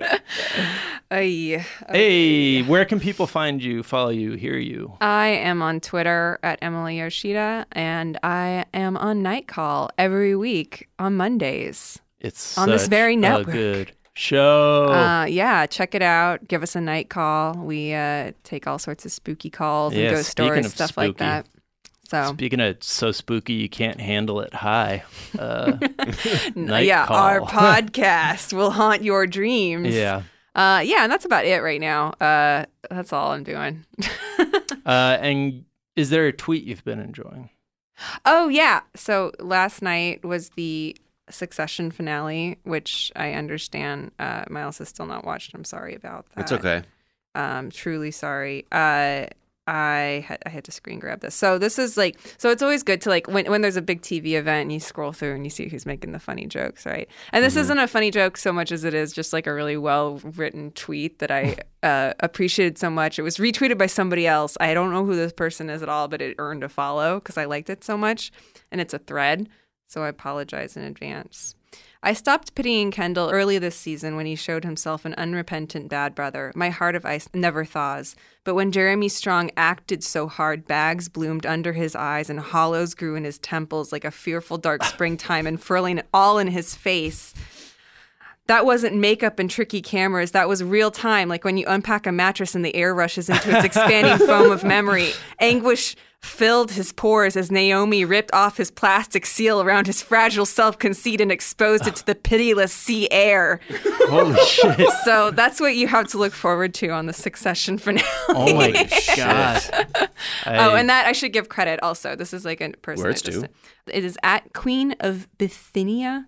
Hey, where can people find you, follow you, hear you? I am on Twitter at Emily Yoshida, and I am on Night Call every week on Mondays. It's on this such very a network. good show. Yeah, check it out. Give us a night call. We take all sorts of spooky calls and Yeah, ghost speaking stories, of stuff like spooky. that. So Speaking of so spooky you can't handle it high. Night yeah, Call. our podcast will haunt your dreams. Yeah. Yeah, and that's about it right now. That's all I'm doing. And is there a tweet you've been enjoying? Oh, yeah. So last night was the Succession finale, which I understand Miles has still not watched. I'm sorry about that. It's okay. Truly sorry. I had to screen grab this. So this is like, so it's always good to like when there's a big TV event and you scroll through and you see who's making the funny jokes, right? And this isn't a funny joke so much as it is just like a really well written tweet that I appreciated so much. It was retweeted by somebody else. I don't know who this person is at all, but it earned a follow because I liked it so much. And it's a thread, so I apologize in advance. I stopped pitying Kendall early this season when he showed himself an unrepentant bad brother. My heart of ice never thaws. But when Jeremy Strong acted so hard, bags bloomed under his eyes and hollows grew in his temples like a fearful dark springtime and furling all in his face. That wasn't makeup and tricky cameras. That was real time, like when you unpack a mattress and the air rushes into its expanding foam of memory. Anguish filled his pores as Naomi ripped off his plastic seal around his fragile self-conceit and exposed it to the pitiless sea air. Holy shit. So that's what you have to look forward to on the Succession finale. Oh my God. And that I should give credit also. This is like a person. Where it's due. It is at Queen of Bithynia,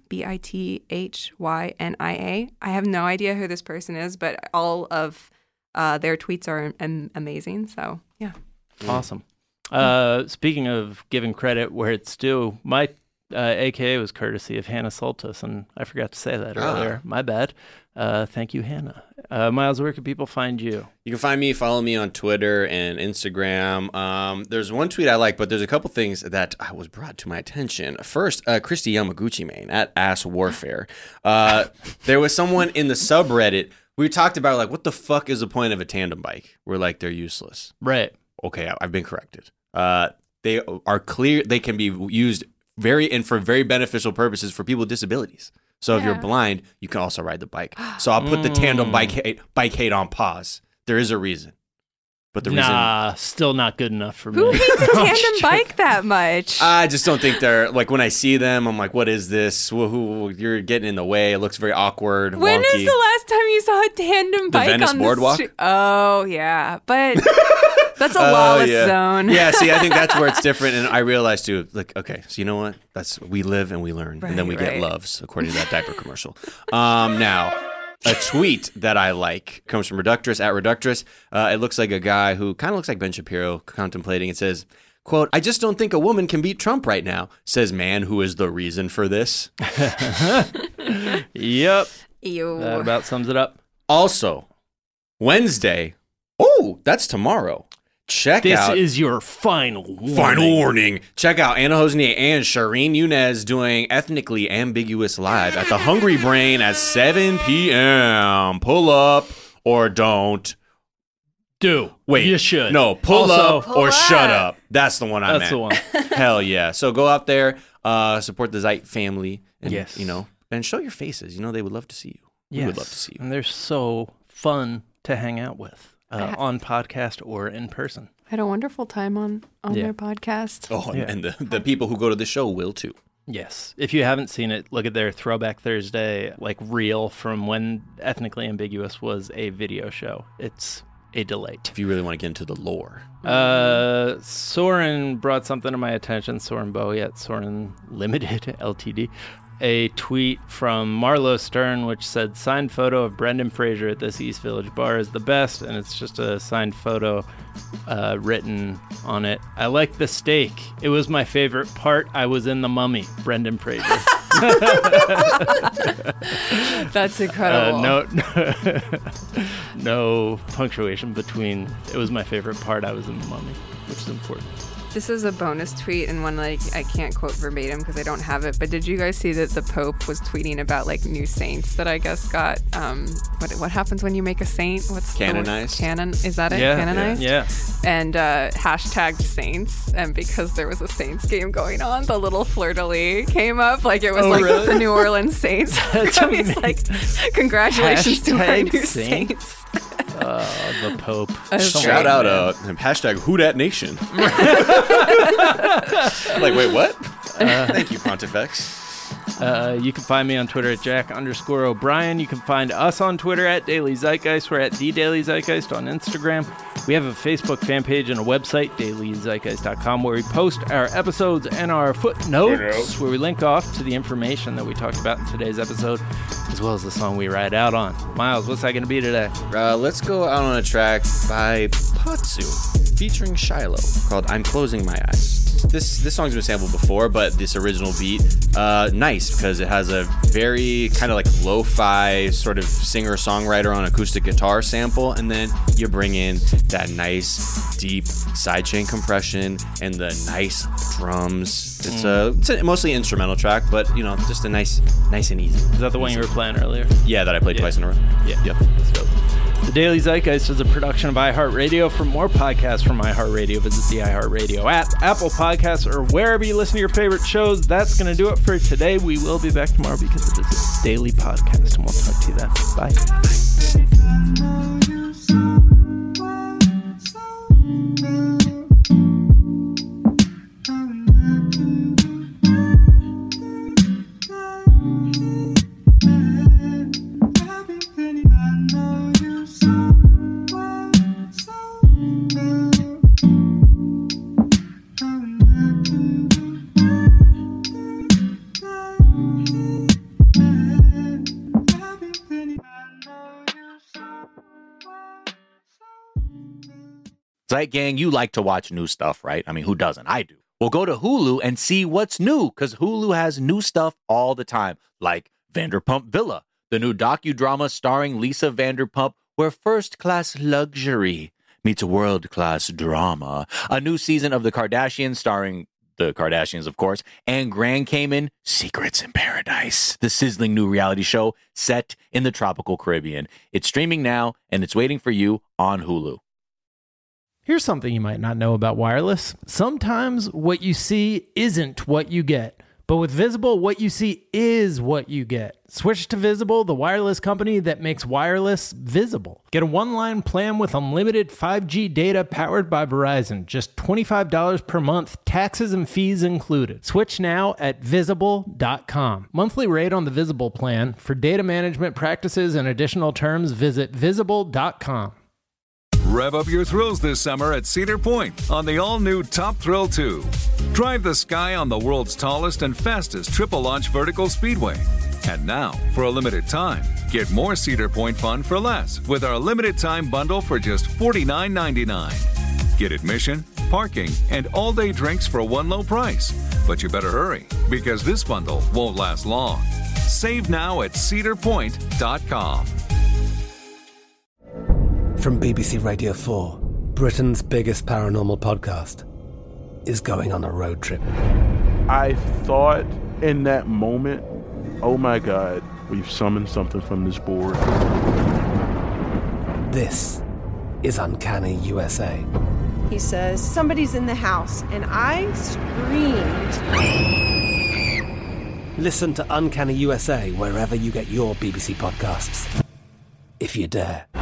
Bithynia. I have no idea who this person is, but all of their tweets are amazing. So, yeah. Awesome. Speaking of giving credit where it's due, my AKA was courtesy of Hannah Soltis, and I forgot to say that earlier. My bad. Thank you, Hannah. Miles, where can people find you? You can find me, follow me on Twitter and Instagram. There's one tweet I like, but there's a couple things that was brought to my attention. First, Christy Yamaguchi main at Ass Warfare. There was someone in the subreddit. We talked about like, what the fuck is the point of a tandem bike? We're like, they're useless. Right. Okay, I've been corrected. They are clear. They can be used for very beneficial purposes for people with disabilities. So if you're blind, you can also ride the bike. So I'll put the tandem bike hate on pause. There is a reason. But the reason... still not good enough for me. Who hates a tandem bike that much? I just don't think they're... Like, when I see them, I'm like, what is this? You're getting in the way. It looks very awkward, When wonky. is the last time you saw a tandem bike Venice on Boardwalk? the street? Oh, yeah. But that's a lawless zone. Yeah, see, I think that's where it's different. And I realized, too, like, okay, so you know what? We live and we learn. And then we get loves, according to that diaper commercial. Now... A tweet that I like comes from Reductress at Reductress. It looks like a guy who kind of looks like Ben Shapiro contemplating. It says, quote, "I just don't think a woman can beat Trump right now," says man who is the reason for this. Yep. Ew. That about sums it up. Also, Wednesday. Oh, that's tomorrow. Check out. This is your final warning. Final warning. Check out Anna Hosnier and Shireen Yunez doing Ethnically Ambiguous Live at the Hungry Brain at 7 p.m. Pull up or don't. Wait. You should. No, pull up or shut up. That's the one I meant. That's the one. Hell yeah. So go out there, support the Zeit family. And, yes. And show your faces. They would love to see you. We would love to see you. And they're so fun to hang out with. On podcast or in person. I had a wonderful time on their podcast. Oh, and the people who go to the show will too. Yes. If you haven't seen it, look at their Throwback Thursday reel from when Ethnically Ambiguous was a video show. It's a delight. If you really want to get into the lore. Soren brought something to my attention. Soren Bowie at Soren Limited Ltd. A tweet from Marlo Stern, which said, "Signed photo of Brendan Fraser at this East Village bar is the best," and it's just a signed photo written on it. "I like the steak. It was my favorite part. I was in The Mummy." Brendan Fraser. That's incredible. No punctuation between "it was my favorite part. I was in The Mummy," which is important. This is a bonus tweet and one I can't quote verbatim because I don't have it. But did you guys see that the Pope was tweeting about new saints that I guess got what happens when you make a saint? What's canonized? Is that it? Yeah, canonized? Yeah. And hashtagged saints, and because there was a Saints game going on, the little fleur-de-lis came up it was really? the New Orleans Saints. That's So he's congratulations to our new Saints. The Pope. Shout out hashtag Who Dat Nation. Wait, what? Thank you, Pontifex. You can find me on Twitter at Jack_O'Brien. You can find us on Twitter at Daily Zeitgeist. We're at The Daily Zeitgeist on Instagram. We have a Facebook fan page and a website, dailyzeitgeist.com, where we post our episodes and our footnotes, where we link off to the information that we talked about in today's episode, as well as the song we ride out on. Miles, what's that going to be today? Let's go out on a track by Patsu. featuring Shiloh called I'm Closing My Eyes. This song's been sampled before, but this original beat, nice because it has a very kind of like lo-fi sort of singer-songwriter on acoustic guitar sample, and then you bring in that nice deep sidechain compression and the nice drums. It's a mostly instrumental track, but just a nice and easy. Is that the one you were playing earlier? Yeah, that I played twice in a row. Yeah, yep. That's dope. The Daily Zeitgeist is a production of iHeartRadio. For more podcasts from iHeartRadio, visit the iHeartRadio app, Apple Podcasts, or wherever you listen to your favorite shows. That's going to do it for today. We will be back tomorrow because it is a daily podcast, and we'll talk to you then. Bye. Zeit Gang, you like to watch new stuff, right? I mean, who doesn't? I do. Well, go to Hulu and see what's new, because Hulu has new stuff all the time, like Vanderpump Villa, the new docudrama starring Lisa Vanderpump, where first-class luxury meets world-class drama. A new season of The Kardashians starring the Kardashians, of course, and Grand Cayman, Secrets in Paradise, the sizzling new reality show set in the tropical Caribbean. It's streaming now, and it's waiting for you on Hulu. Here's something you might not know about wireless. Sometimes what you see isn't what you get. But with Visible, what you see is what you get. Switch to Visible, the wireless company that makes wireless visible. Get a one-line plan with unlimited 5G data powered by Verizon. Just $25 per month, taxes and fees included. Switch now at Visible.com. Monthly rate on the Visible plan. For data management practices and additional terms, visit Visible.com. Rev up your thrills this summer at Cedar Point on the all-new Top Thrill 2. Drive the sky on the world's tallest and fastest triple-launch vertical speedway. And now, for a limited time, get more Cedar Point fun for less with our limited-time bundle for just $49.99. Get admission, parking, and all-day drinks for one low price. But you better hurry, because this bundle won't last long. Save now at cedarpoint.com. From BBC Radio 4, Britain's biggest paranormal podcast is going on a road trip. I thought in that moment, oh my God, we've summoned something from this board. This is Uncanny USA. He says, somebody's in the house, and I screamed. Listen to Uncanny USA wherever you get your BBC podcasts, if you dare.